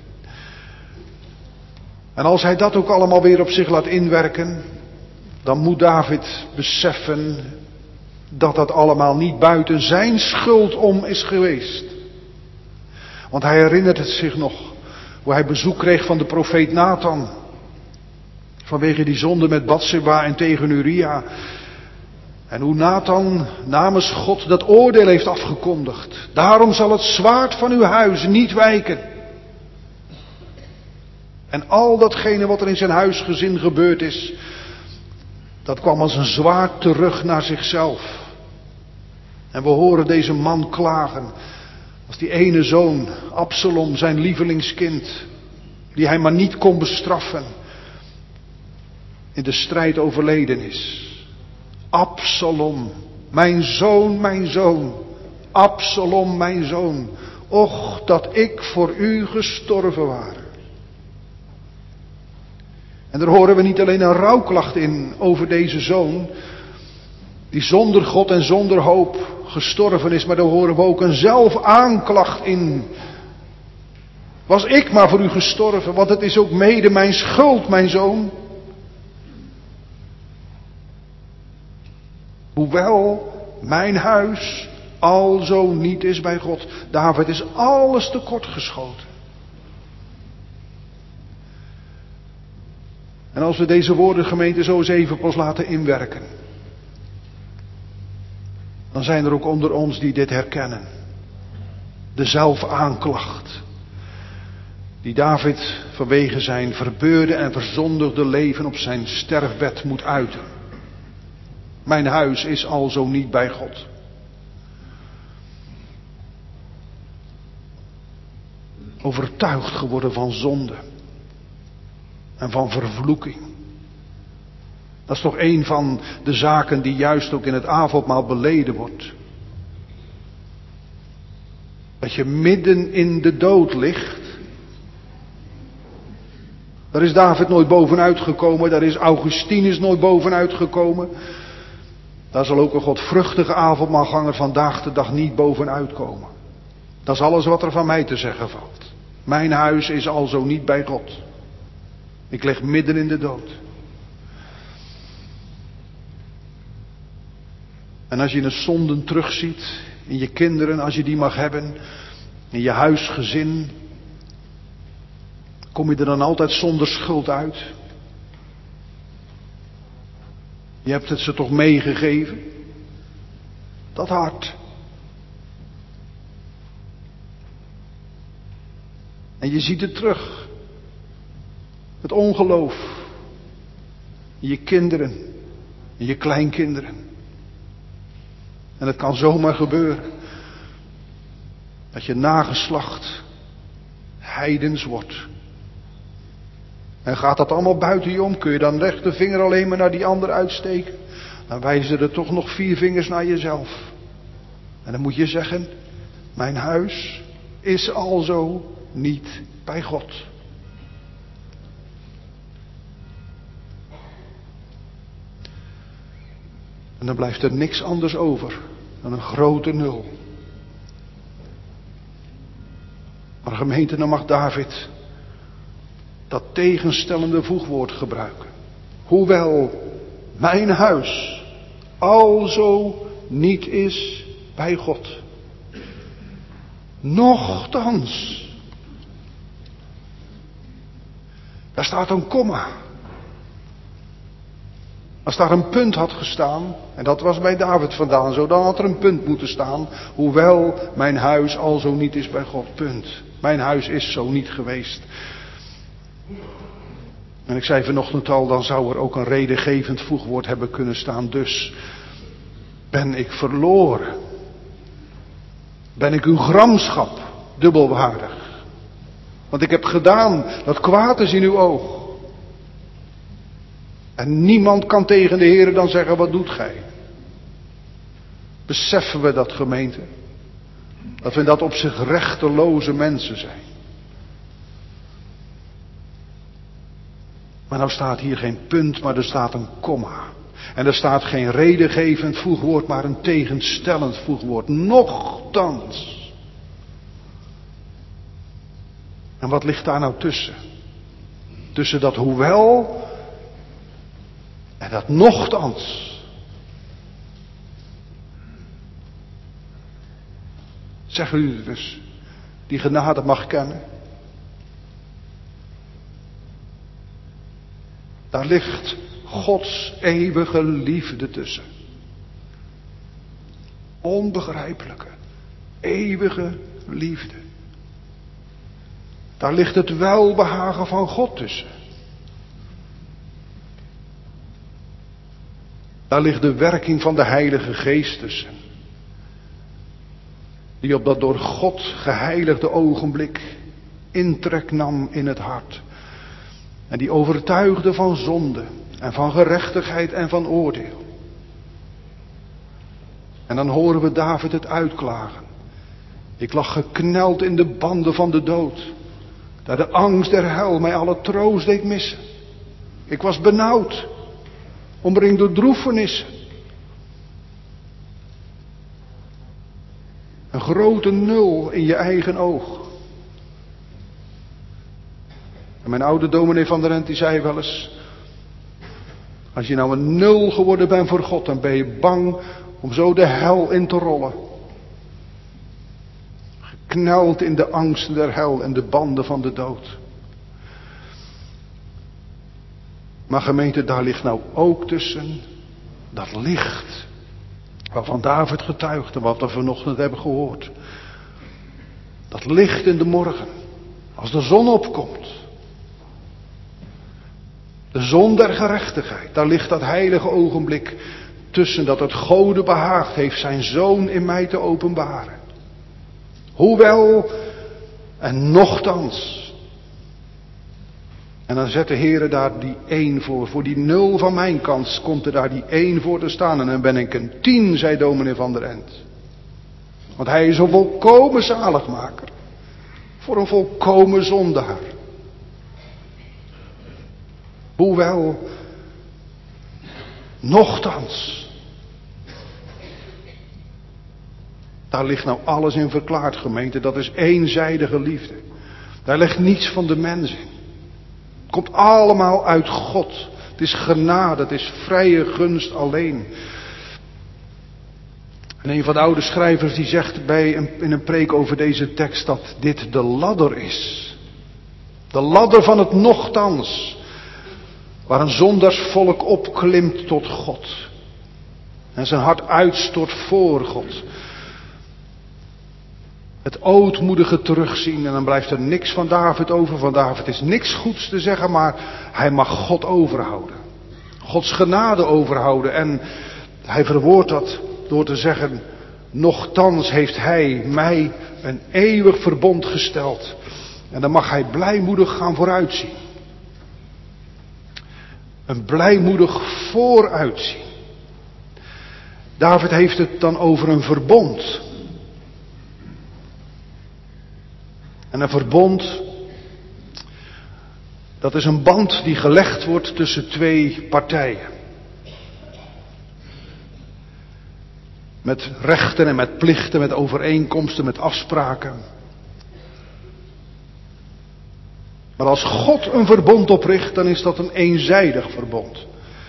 En als hij dat ook allemaal weer op zich laat inwerken, dan moet David beseffen dat dat allemaal niet buiten zijn schuld om is geweest. Want hij herinnert het zich nog, hoe hij bezoek kreeg van de profeet Nathan. Vanwege die zonde met Batseba en tegen Uria. En hoe Nathan namens God dat oordeel heeft afgekondigd. Daarom zal het zwaard van uw huis niet wijken. En al datgene wat er in zijn huisgezin gebeurd is, dat kwam als een zwaard terug naar zichzelf. En we horen deze man klagen. Als die ene zoon, Absalom, zijn lievelingskind, die hij maar niet kon bestraffen, in de strijd overleden is. Absalom, mijn zoon, Absalom, mijn zoon. Och, dat ik voor u gestorven ware. En daar horen we niet alleen een rouwklacht in over deze zoon, die zonder God en zonder hoop gestorven is, maar daar horen we ook een zelfaanklacht in. Was ik maar voor u gestorven, want het is ook mede mijn schuld, mijn zoon. Hoewel mijn huis alzo niet is bij God. David is alles tekortgeschoten. En als we deze woorden, gemeente, zo eens even pas laten inwerken, dan zijn er ook onder ons die dit herkennen. De zelfaanklacht die David vanwege zijn verbeurde en verzondigde leven op zijn sterfbed moet uiten. Mijn huis is alzo niet bij God. Overtuigd geworden van zonde en van vervloeking. Dat is toch een van de zaken die juist ook in het avondmaal beleden wordt. Dat je midden in de dood ligt. Daar is David nooit bovenuit gekomen. Daar is Augustinus nooit bovenuit gekomen. Daar zal ook een godvruchtige avondmaalganger vandaag de dag niet bovenuit komen. Dat is alles wat er van mij te zeggen valt. Mijn huis is alzo niet bij God. Ik lig midden in de dood. En als je de zonden terugziet in je kinderen, als je die mag hebben, in je huisgezin, kom je er dan altijd zonder schuld uit? Je hebt het ze toch meegegeven? Dat hart. En je ziet het terug. Het ongeloof. In je kinderen. In je kleinkinderen. En het kan zomaar gebeuren. Dat je nageslacht heidens wordt. En gaat dat allemaal buiten je om? Kun je dan recht de vinger alleen maar naar die ander uitsteken? Dan wijzen er toch nog 4 vingers naar jezelf. En dan moet je zeggen, mijn huis is alzo niet bij God. En dan blijft er niks anders over dan een grote 0. Maar gemeente, dan mag David dat tegenstellende voegwoord gebruiken. Hoewel mijn huis alzo niet is bij God. Nochtans. Daar staat een komma. Als daar een punt had gestaan, en dat was bij David vandaan zo, dan had er een punt moeten staan. Hoewel mijn huis alzo niet is bij God. Punt. Mijn huis is zo niet geweest. En ik zei vanochtend al, dan zou er ook een redengevend voegwoord hebben kunnen staan. Dus ben ik verloren. Ben ik uw gramschap dubbelwaardig. Want ik heb gedaan dat kwaad is in uw oog. En niemand kan tegen de Heer dan zeggen, wat doet gij? Beseffen we dat, gemeente? Dat we dat op zich rechteloze mensen zijn. Maar nou staat hier geen punt, maar er staat een komma. En er staat geen redengevend voegwoord, maar een tegenstellend voegwoord. Nochtans. En wat ligt daar nou tussen? Tussen dat hoewel en dat nochtans. Zeggen u dus, die genade mag kennen. Daar ligt Gods eeuwige liefde tussen. Onbegrijpelijke, eeuwige liefde. Daar ligt het welbehagen van God tussen. Daar ligt de werking van de Heilige Geest tussen. Die op dat door God geheiligde ogenblik intrek nam in het hart. En die overtuigde van zonde en van gerechtigheid en van oordeel. En dan horen we David het uitklagen. Ik lag gekneld in de banden van de dood. Daar de angst der hel mij alle troost deed missen. Ik was benauwd, omringd door droefenissen. Een grote 0 in je eigen oog. En mijn oude dominee van der Ent die zei wel eens, als je nou een 0 geworden bent voor God, dan ben je bang om zo de hel in te rollen. Gekneld in de angsten der hel en de banden van de dood. Maar gemeente, daar ligt nou ook tussen dat licht waarvan David getuigde, wat we vanochtend hebben gehoord. Dat licht in de morgen, als de zon opkomt. De zon der gerechtigheid, daar ligt dat heilige ogenblik tussen dat het Gode behaagd heeft zijn zoon in mij te openbaren. Hoewel en nochtans. En dan zet de Heere daar die 1 voor. Voor die 0 van mijn kant komt er daar die 1 voor te staan. En dan ben ik een 10, zei dominee van der Ent. Want hij is een volkomen zaligmaker. Voor een volkomen zondaar. Hoewel, nochtans. Daar ligt nou alles in verklaard, gemeente. Dat is eenzijdige liefde. Daar ligt niets van de mens in. Het komt allemaal uit God. Het is genade, het is vrije gunst alleen. En een van de oude schrijvers die zegt in een preek over deze tekst dat dit de ladder is. De ladder van het nochtans. Waar een zondarsvolk opklimt tot God. En zijn hart uitstort voor God. Het ootmoedige terugzien en dan blijft er niks van David over. Van David is niks goeds te zeggen, maar hij mag God overhouden. Gods genade overhouden. En hij verwoordt dat door te zeggen, nochtans heeft hij mij een eeuwig verbond gesteld. En dan mag hij blijmoedig gaan vooruitzien. Een blijmoedig vooruitzien. David heeft het dan over een verbond. En een verbond, dat is een band die gelegd wordt tussen 2 partijen. Met rechten en met plichten, met overeenkomsten, met afspraken. Maar als God een verbond opricht, dan is dat een eenzijdig verbond.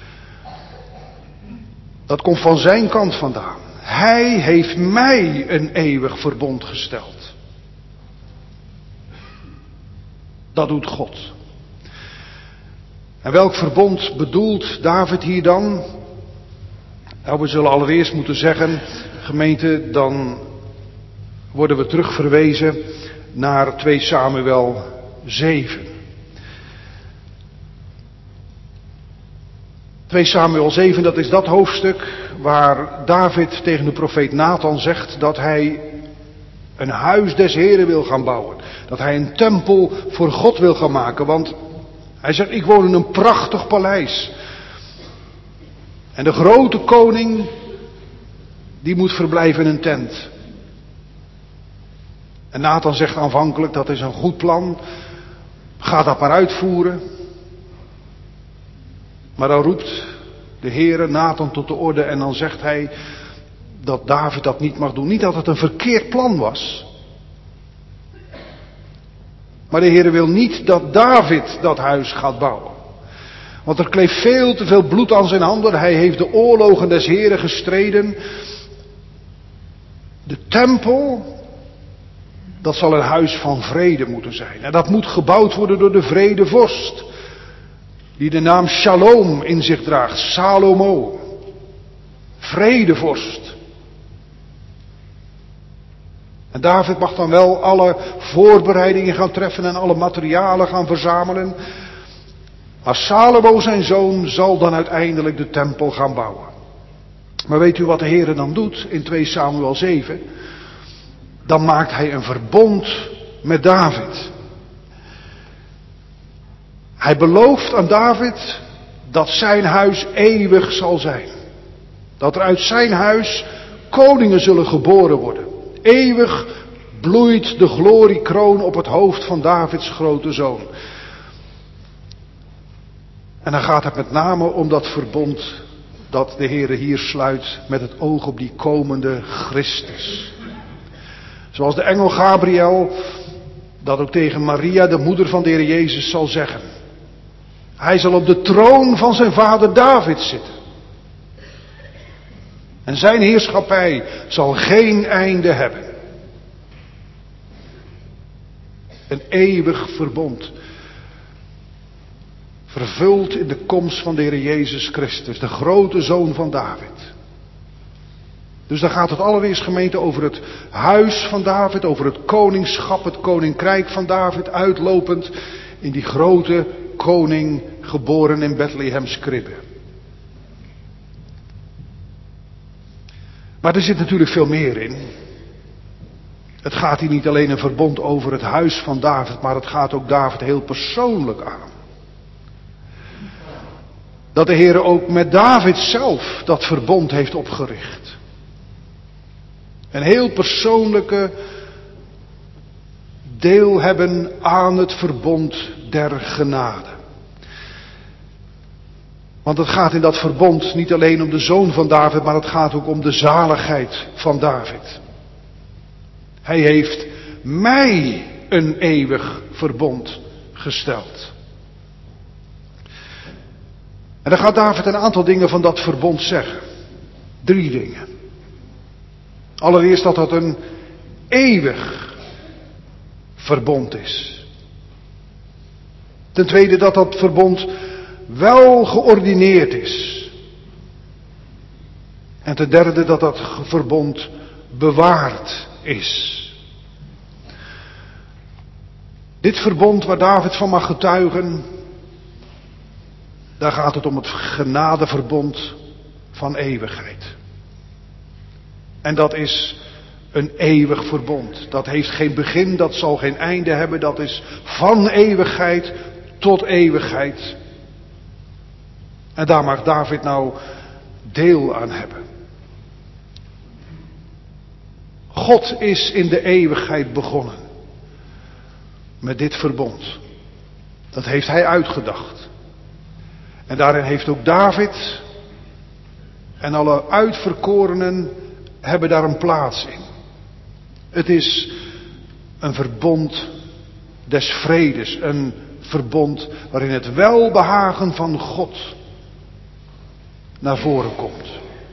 Dat komt van zijn kant vandaan. Hij heeft mij een eeuwig verbond gesteld. Dat doet God. En welk verbond bedoelt David hier dan? Nou, we zullen allereerst moeten zeggen, gemeente, dan worden we terugverwezen naar 2 Samuel 7. 2 Samuel 7, dat is dat hoofdstuk waar David tegen de profeet Nathan zegt dat hij een huis des Heren wil gaan bouwen. Dat hij een tempel voor God wil gaan maken. Want hij zegt, ik woon in een prachtig paleis. En de grote koning, die moet verblijven in een tent. En Nathan zegt aanvankelijk, dat is een goed plan. Ga dat maar uitvoeren. Maar dan roept de Heere Nathan tot de orde en dan zegt hij dat David dat niet mag doen. Niet dat het een verkeerd plan was. Maar de Heere wil niet dat David dat huis gaat bouwen. Want er kleeft veel te veel bloed aan zijn handen. Hij heeft de oorlogen des Heeren gestreden. De tempel, dat zal een huis van vrede moeten zijn. En dat moet gebouwd worden door de vredevorst. Die de naam Shalom in zich draagt. Salomo. Vredevorst. En David mag dan wel alle voorbereidingen gaan treffen en alle materialen gaan verzamelen. Maar Salomo zijn zoon zal dan uiteindelijk de tempel gaan bouwen. Maar weet u wat de Heer dan doet in 2 Samuel 7? Dan maakt hij een verbond met David. Hij belooft aan David dat zijn huis eeuwig zal zijn. Dat er uit zijn huis koningen zullen geboren worden. Eeuwig bloeit de gloriekroon op het hoofd van Davids grote zoon. En dan gaat het met name om dat verbond dat de Heere hier sluit met het oog op die komende Christus. Zoals de engel Gabriel dat ook tegen Maria, de moeder van de Heer Jezus, zal zeggen. Hij zal op de troon van zijn vader David zitten. En zijn heerschappij zal geen einde hebben. Een eeuwig verbond. Vervuld in de komst van de Heer Jezus Christus, de grote zoon van David. Dus dan gaat het allereerst, gemeente, over het huis van David, over het koningschap, het koninkrijk van David, uitlopend in die grote koning geboren in Bethlehems kribbe. Maar er zit natuurlijk veel meer in. Het gaat hier niet alleen een verbond over het huis van David, maar het gaat ook David heel persoonlijk aan. Dat de Heer ook met David zelf dat verbond heeft opgericht. Een heel persoonlijke deel hebben aan het verbond der genade. Want het gaat in dat verbond niet alleen om de zoon van David, maar het gaat ook om de zaligheid van David. Hij heeft mij een eeuwig verbond gesteld. En dan gaat David een aantal dingen van dat verbond zeggen. 3 dingen. Allereerst dat het een eeuwig verbond is. Ten tweede dat dat verbond wel geordineerd is. En ten derde dat dat verbond bewaard is. Dit verbond waar David van mag getuigen, daar gaat het om het genadeverbond van eeuwigheid. En dat is een eeuwig verbond. Dat heeft geen begin, dat zal geen einde hebben. Dat is van eeuwigheid tot eeuwigheid. En daar mag David nou deel aan hebben. God is in de eeuwigheid begonnen met dit verbond. Dat heeft hij uitgedacht. En daarin heeft ook David en alle uitverkorenen hebben daar een plaats in. Het is een verbond des vredes, een verbond waarin het welbehagen van God naar voren komt.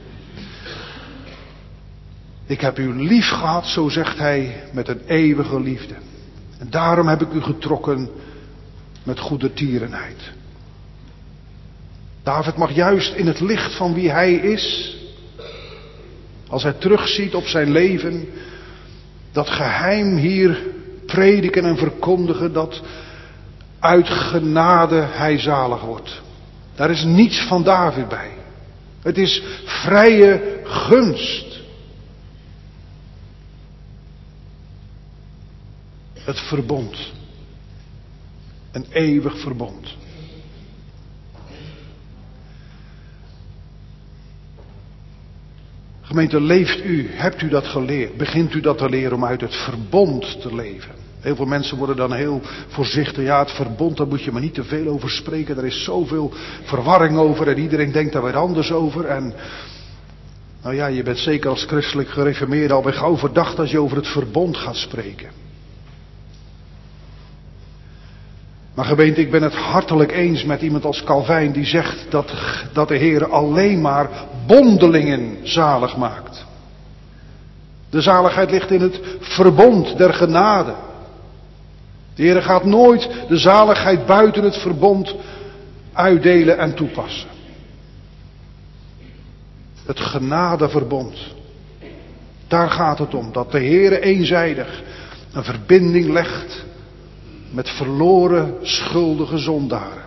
Ik heb u lief gehad, zo zegt hij, met een eeuwige liefde. En daarom heb ik u getrokken met goedertierenheid. David mag juist in het licht van wie hij is, als hij terugziet op zijn leven, dat geheim hier prediken en verkondigen, dat uit genade hij zalig wordt. Daar is niets van David bij. Het is vrije gunst. Het verbond. Een eeuwig verbond. Gemeente, leeft u, hebt u dat geleerd? Begint u dat te leren om uit het verbond te leven? Heel veel mensen worden dan heel voorzichtig. Ja, het verbond, daar moet je maar niet te veel over spreken. Er is zoveel verwarring over en iedereen denkt daar weer anders over. En nou ja, je bent zeker als christelijk gereformeerde al bij gauw verdacht als je over het verbond gaat spreken. Maar gemeente, ik ben het hartelijk eens met iemand als Calvijn die zegt dat de Heer alleen maar bondelingen zalig maakt. De zaligheid ligt in het verbond der genade. De Heer gaat nooit de zaligheid buiten het verbond uitdelen en toepassen. Het genadeverbond. Daar gaat het om. Dat de Heer eenzijdig een verbinding legt met verloren schuldige zondaren.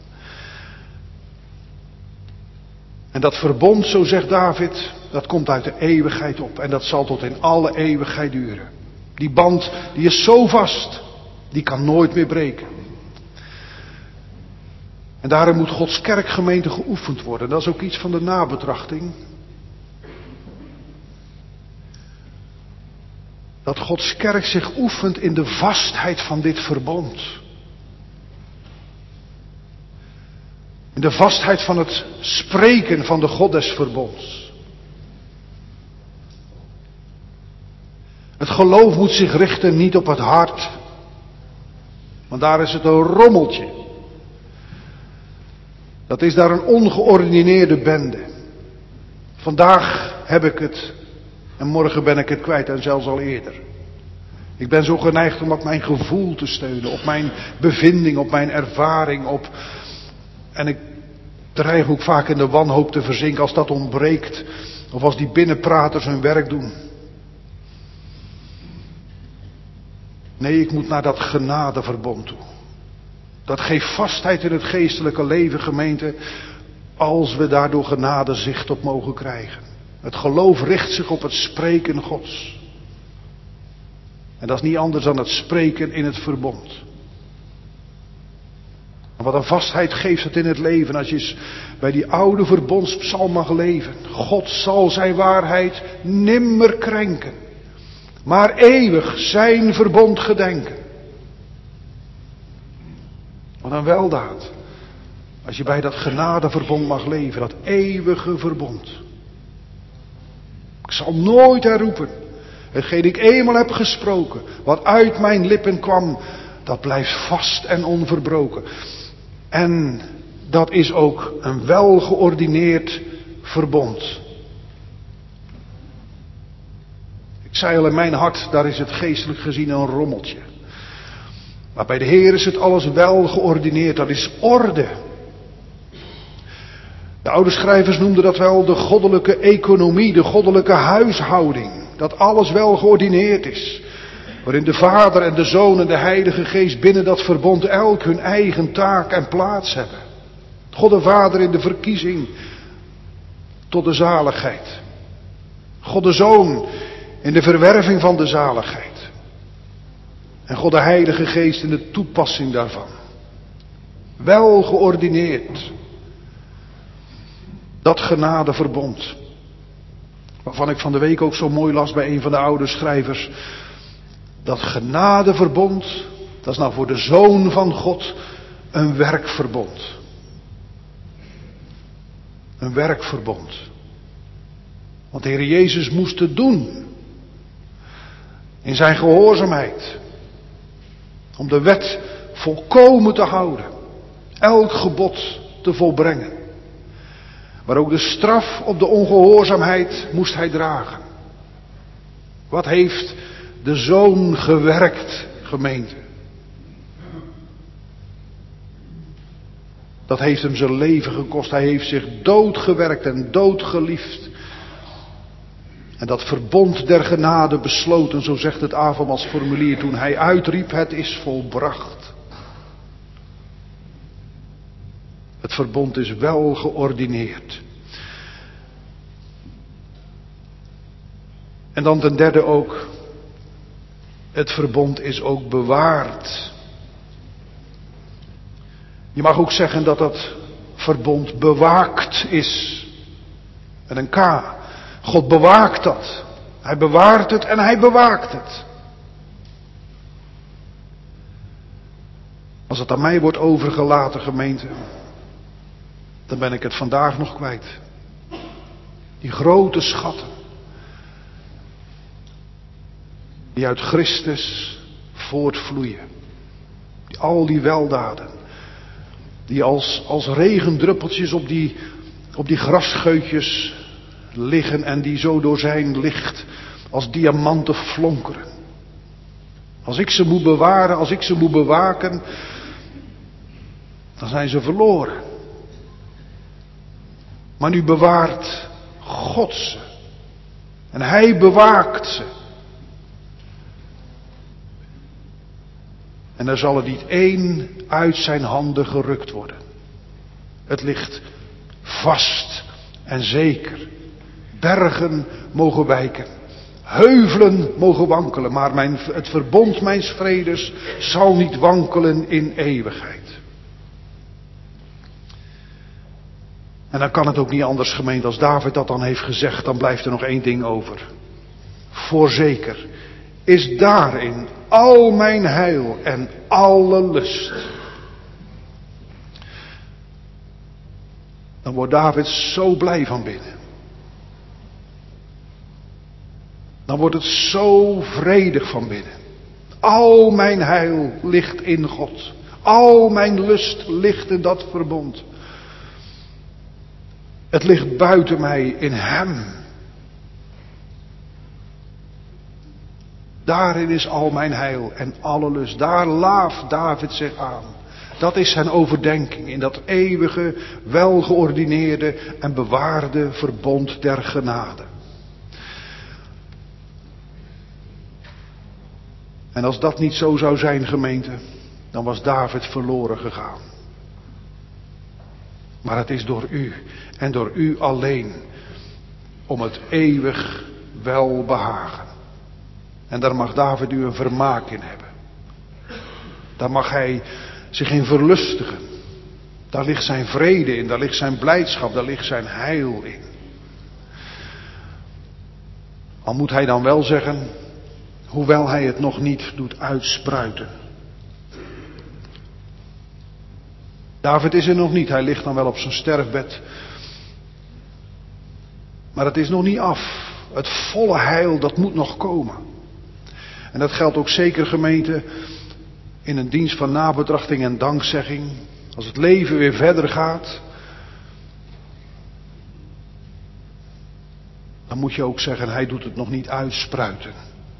En dat verbond, zo zegt David, dat komt uit de eeuwigheid op. En dat zal tot in alle eeuwigheid duren. Die band, die is zo vast. Die kan nooit meer breken. En daarom moet Gods kerkgemeente geoefend worden. Dat is ook iets van de nabetrachting. Dat Gods kerk zich oefent in de vastheid van dit verbond. In de vastheid van het spreken van de God des verbonds. Het geloof moet zich richten niet op het hart, Want daar is het een rommeltje. Dat is daar een ongeordineerde bende. Vandaag heb ik het en morgen ben ik het kwijt en zelfs al eerder. Ik ben zo geneigd om op mijn gevoel te steunen, op mijn bevinding, op mijn ervaring, en ik dreig ook vaak in de wanhoop te verzinken als dat ontbreekt of als die binnenpraters hun werk doen. Nee, ik moet naar dat genadeverbond toe. Dat geeft vastheid in het geestelijke leven, gemeente, als we daardoor genade zicht op mogen krijgen. Het geloof richt zich op het spreken Gods. En dat is niet anders dan het spreken in het verbond. En wat een vastheid geeft het in het leven als je eens bij die oude verbondspsalm mag leven. God zal zijn waarheid nimmer krenken, maar eeuwig zijn verbond gedenken. Wat een weldaad. Als je bij dat genadeverbond mag leven, dat eeuwige verbond. Ik zal nooit herroepen hetgeen ik eenmaal heb gesproken, wat uit mijn lippen kwam, dat blijft vast en onverbroken. En dat is ook een welgeordineerd verbond. Ik zei al, in mijn hart, daar is het geestelijk gezien een rommeltje. Maar bij de Heer is het alles wel geordineerd, dat is orde. De oude schrijvers noemden dat wel de goddelijke economie, de goddelijke huishouding. Dat alles wel geordineerd is. Waarin de Vader en de Zoon en de Heilige Geest binnen dat verbond elk hun eigen taak en plaats hebben. God de Vader in de verkiezing tot de zaligheid. God de Zoon in de verwerving van de zaligheid. En God de Heilige Geest in de toepassing daarvan. Wel geordineerd. Dat genadeverbond. Waarvan ik van de week ook zo mooi las bij een van de oude schrijvers. Dat genadeverbond, dat is nou voor de Zoon van God een werkverbond. Een werkverbond. Want de Heer Jezus moest het doen. In zijn gehoorzaamheid. Om de wet volkomen te houden. Elk gebod te volbrengen. Maar ook de straf op de ongehoorzaamheid moest hij dragen. Wat heeft de Zoon gewerkt, gemeente? Dat heeft hem zijn leven gekost. Hij heeft zich doodgewerkt en doodgeliefd. En dat verbond der genade besloten, zo zegt het avondmaalsformulier, toen hij uitriep, het is volbracht. Het verbond is wel geordineerd. En dan ten derde ook, het verbond is ook bewaard. Je mag ook zeggen dat dat verbond bewaakt is. Met een K. God bewaakt dat. Hij bewaart het en hij bewaakt het. Als het aan mij wordt overgelaten, gemeente, dan ben ik het vandaag nog kwijt. Die grote schatten. Die uit Christus voortvloeien. Al die weldaden. Die als regendruppeltjes op die grasscheutjes liggen en die zo door zijn licht als diamanten flonkeren. Als ik ze moet bewaren, als ik ze moet bewaken, dan zijn ze verloren. Maar nu bewaart God ze. En hij bewaakt ze. En er zal er niet één uit zijn handen gerukt worden. Het ligt vast en zeker. Bergen mogen wijken. Heuvelen mogen wankelen. Maar het verbond mijns vredes zal niet wankelen in eeuwigheid. En dan kan het ook niet anders, gemeente, als David dat dan heeft gezegd. Dan blijft er nog één ding over. Voorzeker is daarin al mijn heil en alle lust. Dan wordt David zo blij van binnen. Dan wordt het zo vredig van binnen. Al mijn heil ligt in God. Al mijn lust ligt in dat verbond. Het ligt buiten mij in Hem. Daarin is al mijn heil en alle lust. Daar laaft David zich aan. Dat is zijn overdenking in dat eeuwige, welgeordineerde en bewaarde verbond der genade. En als dat niet zo zou zijn, gemeente, dan was David verloren gegaan. Maar het is door u en door u alleen om het eeuwig welbehagen. En daar mag David u een vermaak in hebben. Daar mag hij zich in verlustigen. Daar ligt zijn vrede in, daar ligt zijn blijdschap, daar ligt zijn heil in. Al moet hij dan wel zeggen, hoewel hij het nog niet doet uitspruiten. David is er nog niet, hij ligt dan wel op zijn sterfbed. Maar het is nog niet af. Het volle heil, dat moet nog komen. En dat geldt ook zeker, gemeente, in een dienst van nabetrachting en dankzegging. Als het leven weer verder gaat, dan moet je ook zeggen, hij doet het nog niet uitspruiten.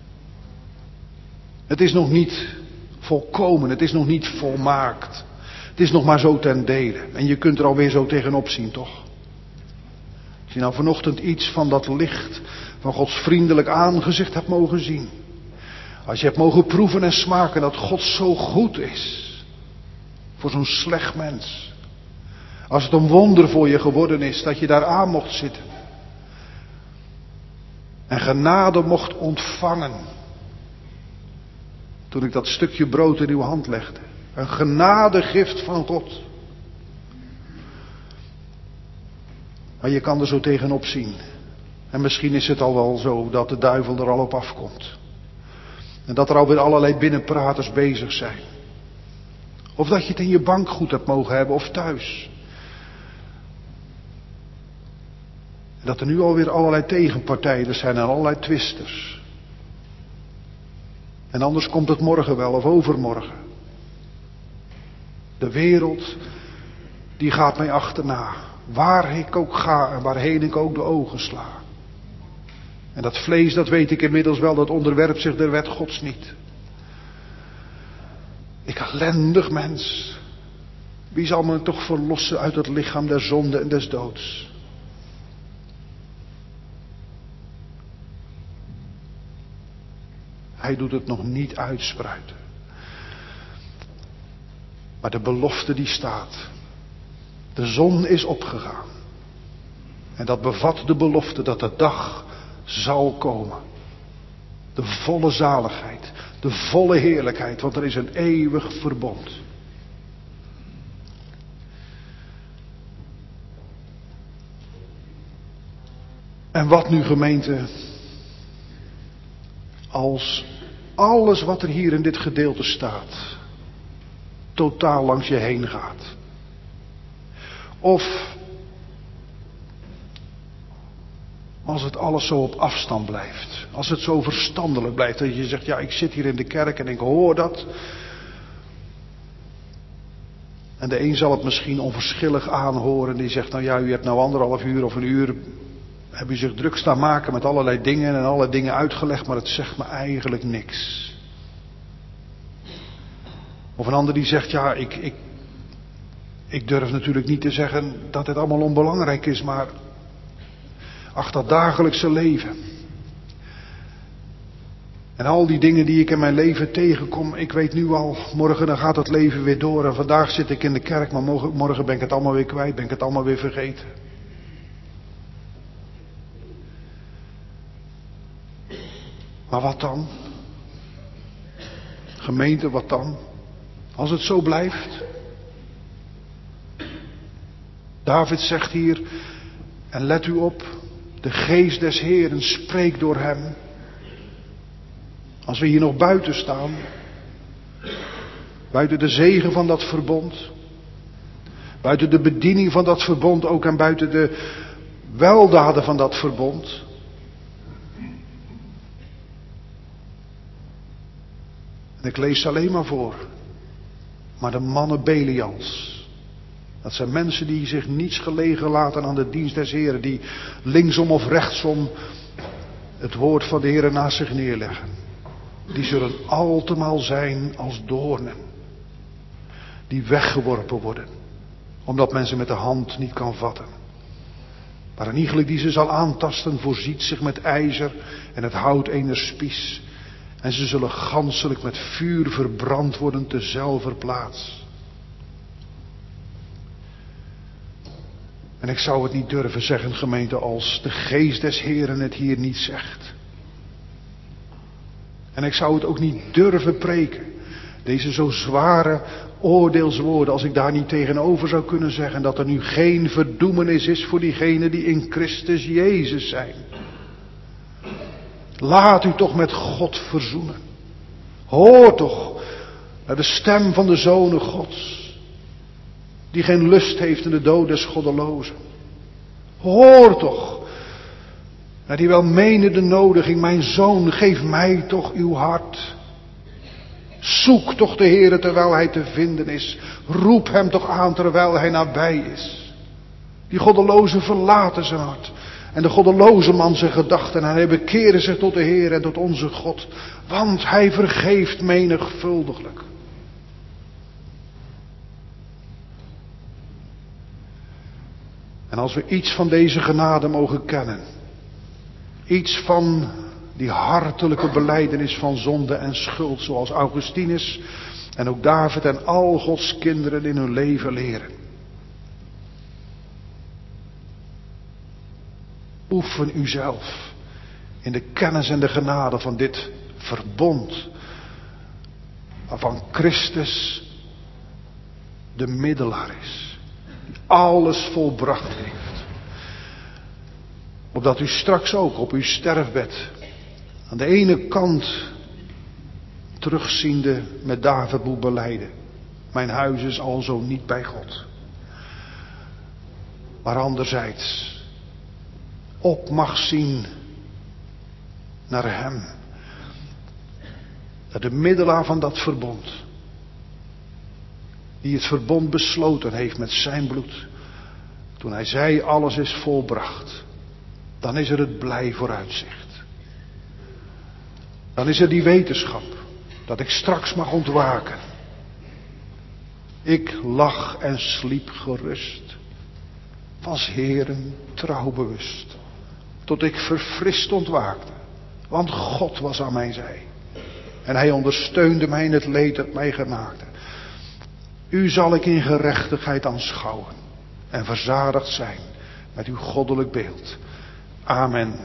Het is nog niet volkomen, het is nog niet volmaakt. Het is nog maar zo ten dele. En je kunt er alweer zo tegenop zien, toch? Als je nou vanochtend iets van dat licht van Gods vriendelijk aangezicht hebt mogen zien. Als je hebt mogen proeven en smaken dat God zo goed is. Voor zo'n slecht mens. Als het een wonder voor je geworden is dat je daar aan mocht zitten. En genade mocht ontvangen. Toen ik dat stukje brood in uw hand legde. Een genadegift van God. Maar je kan er zo tegenop zien. En misschien is het al wel zo dat de duivel er al op afkomt. En dat er alweer allerlei binnenpraters bezig zijn. Of dat je het in je bankgoed hebt mogen hebben of thuis. En dat er nu alweer allerlei tegenpartijen zijn en allerlei twisters. En anders komt het morgen wel of overmorgen. De wereld, die gaat mij achterna. Waar ik ook ga en waarheen ik ook de ogen sla. En dat vlees, dat weet ik inmiddels wel, dat onderwerpt zich der wet Gods niet. Ik ellendig mens. Wie zal me toch verlossen uit het lichaam der zonde en des doods? Hij doet het nog niet uitspruiten. Maar de belofte die staat. De zon is opgegaan. En dat bevat de belofte dat de dag zal komen. De volle zaligheid. De volle heerlijkheid. Want er is een eeuwig verbond. En wat nu, gemeente, als alles wat er hier in dit gedeelte staat totaal langs je heen gaat. Of als het alles zo op afstand blijft. Als het zo verstandelijk blijft. Dat je zegt, ja, ik zit hier in de kerk en ik hoor dat. En de een zal het misschien onverschillig aanhoren. Die zegt, nou ja, u hebt nou 1,5 uur of een uur. Heb u zich druk staan maken met allerlei dingen en allerlei dingen uitgelegd. Maar het zegt me eigenlijk niks. Of een ander die zegt, ja, ik durf natuurlijk niet te zeggen dat het allemaal onbelangrijk is. Maar ach, dat dagelijkse leven. En al die dingen die ik in mijn leven tegenkom, ik weet nu al, morgen dan gaat het leven weer door. En vandaag zit ik in de kerk, maar morgen ben ik het allemaal weer kwijt, ben ik het allemaal weer vergeten. Maar wat dan? Gemeente, wat dan? Als het zo blijft. David zegt hier, en let u op, de geest des Heeren spreekt door hem. Als we hier nog buiten staan, buiten de zegen van dat verbond, buiten de bediening van dat verbond ook en buiten de weldaden van dat verbond. En ik lees ze alleen maar voor. Maar de mannen Belials. Dat zijn mensen die zich niets gelegen laten aan de dienst des Heren. Die linksom of rechtsom het woord van de Heren naast zich neerleggen. Die zullen altemaal zijn als doornen. Die weggeworpen worden. Omdat men ze met de hand niet kan vatten. Maar een iegelijk die ze zal aantasten voorziet zich met ijzer en het hout ener spies. En ze zullen ganselijk met vuur verbrand worden tezelfder plaats. En ik zou het niet durven zeggen, gemeente, als de geest des Heren het hier niet zegt. En ik zou het ook niet durven preken. Deze zo zware oordeelswoorden, als ik daar niet tegenover zou kunnen zeggen dat er nu geen verdoemenis is voor diegenen die in Christus Jezus zijn. Laat u toch met God verzoenen. Hoor toch naar de stem van de Zonen Gods. Die geen lust heeft in de dood des goddelozen. Hoor toch naar die welmenende nodiging. Mijn zoon, geef mij toch uw hart. Zoek toch de Heere terwijl hij te vinden is. Roep hem toch aan terwijl hij nabij is. Die goddelozen verlaten zijn hart. En de goddeloze man zijn gedachten. En hij bekeren zich tot de Heer en tot onze God. Want hij vergeeft menigvuldiglijk. En als we iets van deze genade mogen kennen. Iets van die hartelijke belijdenis van zonde en schuld. Zoals Augustinus en ook David en al Gods kinderen in hun leven leren. Oefen uzelf in de kennis en de genade van dit verbond. Waarvan Christus de middelaar is. Die alles volbracht heeft. Opdat u straks ook op uw sterfbed aan de ene kant terugziende met David moet belijden. Mijn huis is alzo niet bij God. Maar anderzijds op mag zien naar hem. Naar de middelaar van dat verbond. Die het verbond besloten heeft met zijn bloed. Toen hij zei alles is volbracht. Dan is er het blij vooruitzicht. Dan is er die wetenschap. Dat ik straks mag ontwaken. Ik lag en sliep gerust. Was Heeren trouw bewust. Tot ik verfrist ontwaakte. Want God was aan mijn zij. En hij ondersteunde mij in het leed dat mij gemaakte. U zal ik in gerechtigheid aanschouwen. En verzadigd zijn met uw goddelijk beeld. Amen.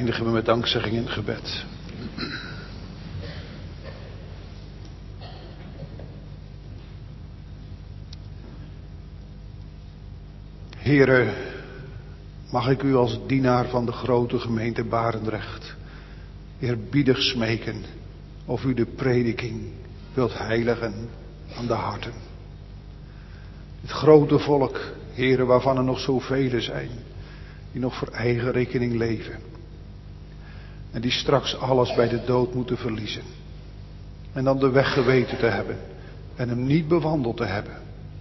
eindigen we met dankzegging in gebed. Heere, mag ik u als dienaar van de grote gemeente Barendrecht eerbiedig smeken of u de prediking wilt heiligen aan de harten. Het grote volk, Heere, waarvan er nog zoveel zijn, die nog voor eigen rekening leven. En die straks alles bij de dood moeten verliezen. En dan de weg geweten te hebben en hem niet bewandeld te hebben.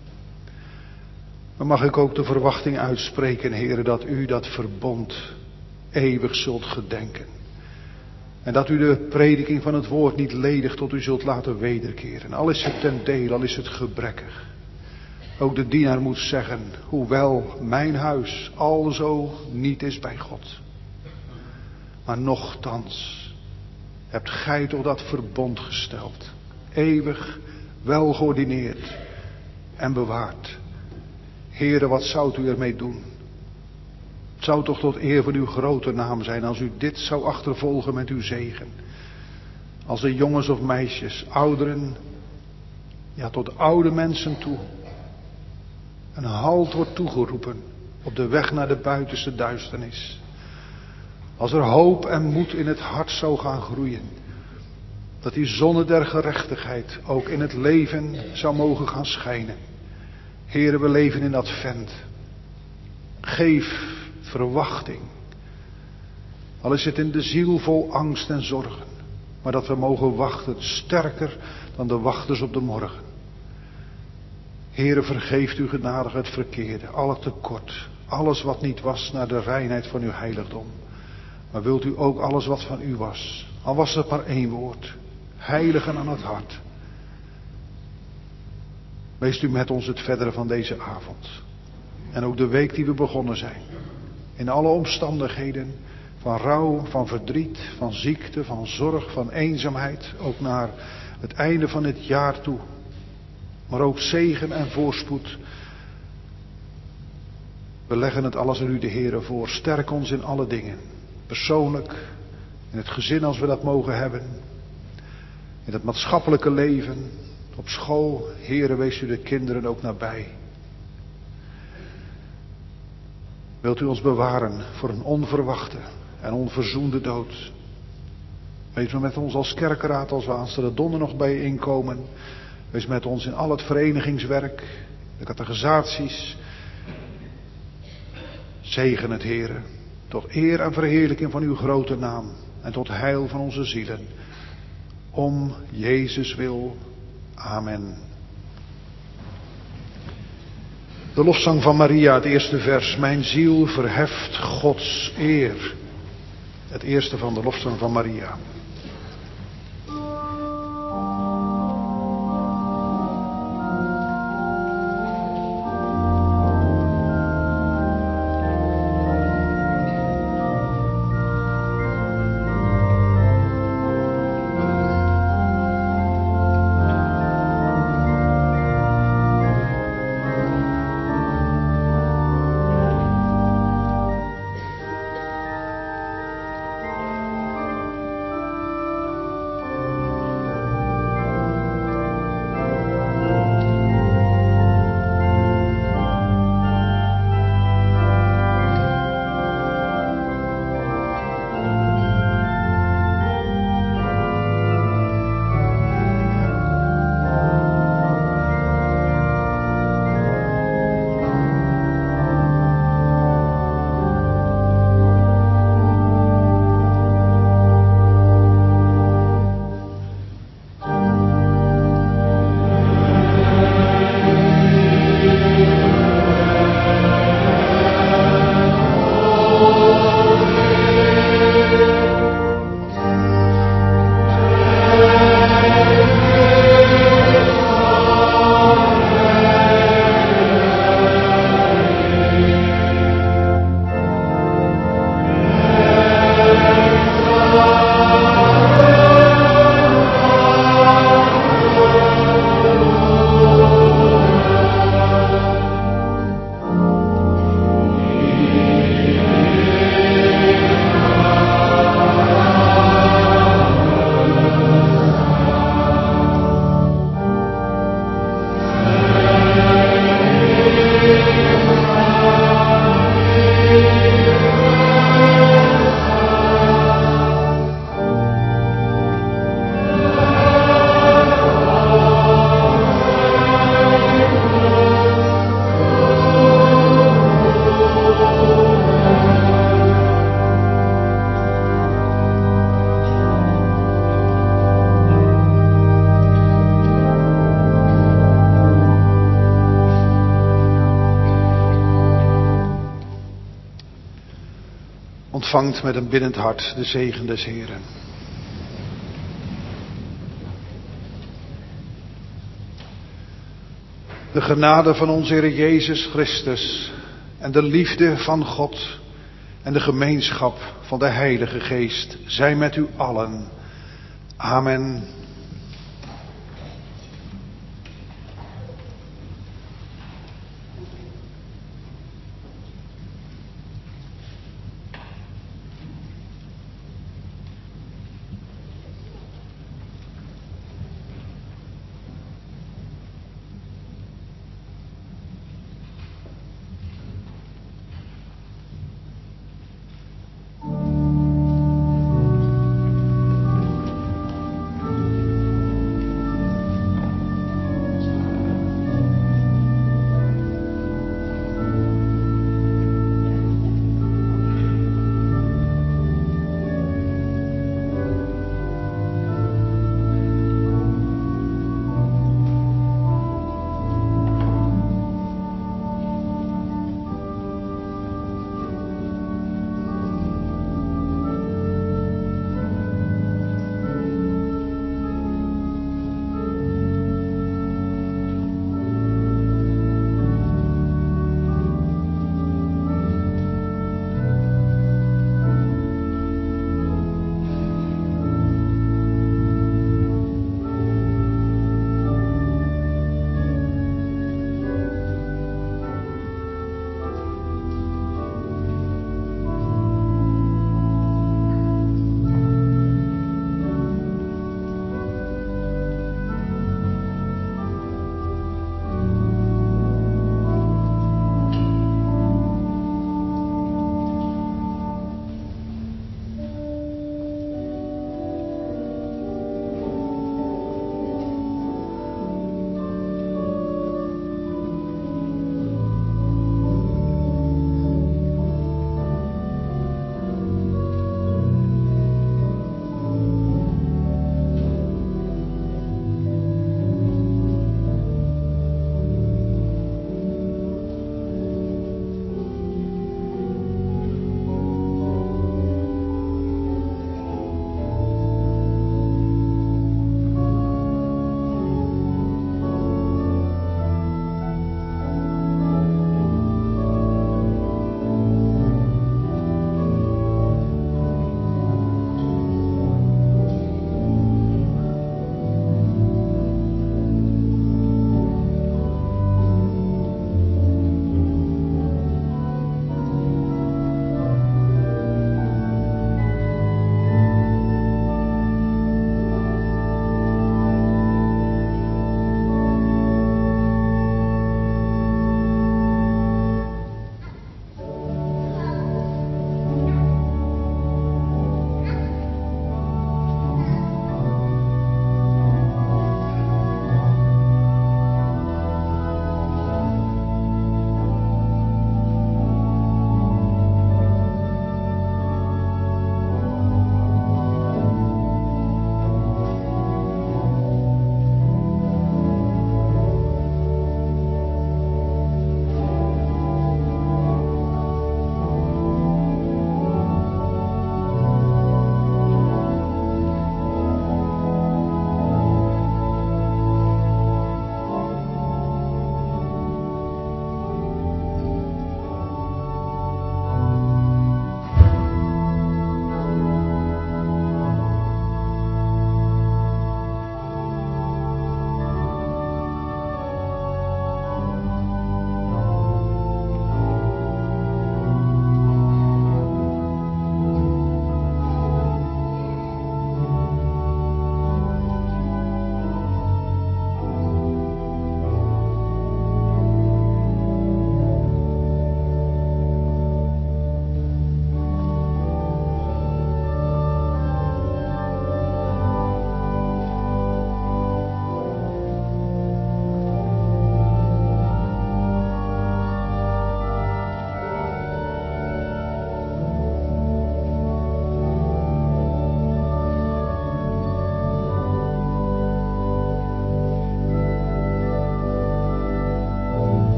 Maar mag ik ook de verwachting uitspreken, Heere, dat u dat verbond eeuwig zult gedenken. En dat u de prediking van het woord niet ledig tot u zult laten wederkeren. Al is het ten dele, al is het gebrekkig. Ook de dienaar moet zeggen, hoewel mijn huis alzo niet is bij God. Maar nochtans hebt gij toch dat verbond gesteld. Eeuwig, wel geordineerd en bewaard. Heere, wat zou u ermee doen? Het zou toch tot eer van uw grote naam zijn als u dit zou achtervolgen met uw zegen. Als de jongens of meisjes, ouderen, ja tot oude mensen toe, een halt wordt toegeroepen op de weg naar de buitenste duisternis. Als er hoop en moed in het hart zou gaan groeien. Dat die zonne der gerechtigheid ook in het leven zou mogen gaan schijnen. Heere, we leven in Advent. Geef verwachting. Al is het in de ziel vol angst en zorgen. Maar dat we mogen wachten sterker dan de wachters op de morgen. Heere, vergeeft u genadig het verkeerde, al het tekort. Alles wat niet was naar de reinheid van uw heiligdom. Maar wilt u ook alles wat van u was. Al was het maar één woord. Heiligen aan het hart. Wees u met ons het verdere van deze avond. En ook de week die we begonnen zijn. In alle omstandigheden. Van rouw, van verdriet, van ziekte, van zorg, van eenzaamheid. Ook naar het einde van het jaar toe. Maar ook zegen en voorspoed. We leggen het alles aan u de Heere voor. Sterk ons in alle dingen. Persoonlijk. In het gezin als we dat mogen hebben. In het maatschappelijke leven. Op school. Heere, wees u de kinderen ook nabij. Wilt u ons bewaren voor een onverwachte en onverzoende dood. Wees met ons als kerkraad als we aanstaande donderdag bijeenkomen. Wees met ons in al het verenigingswerk. De catechisaties. Zegen het Heere. Tot eer en verheerlijking van uw grote naam. En tot heil van onze zielen. Om Jezus wil. Amen. De lofzang van Maria, het eerste vers. Mijn ziel verheft Gods eer. Het eerste van de lofzang van Maria. ontvangt met een biddend hart de zegen des Heeren. De genade van onze Heer Jezus Christus en de liefde van God en de gemeenschap van de Heilige Geest zij met u allen. Amen.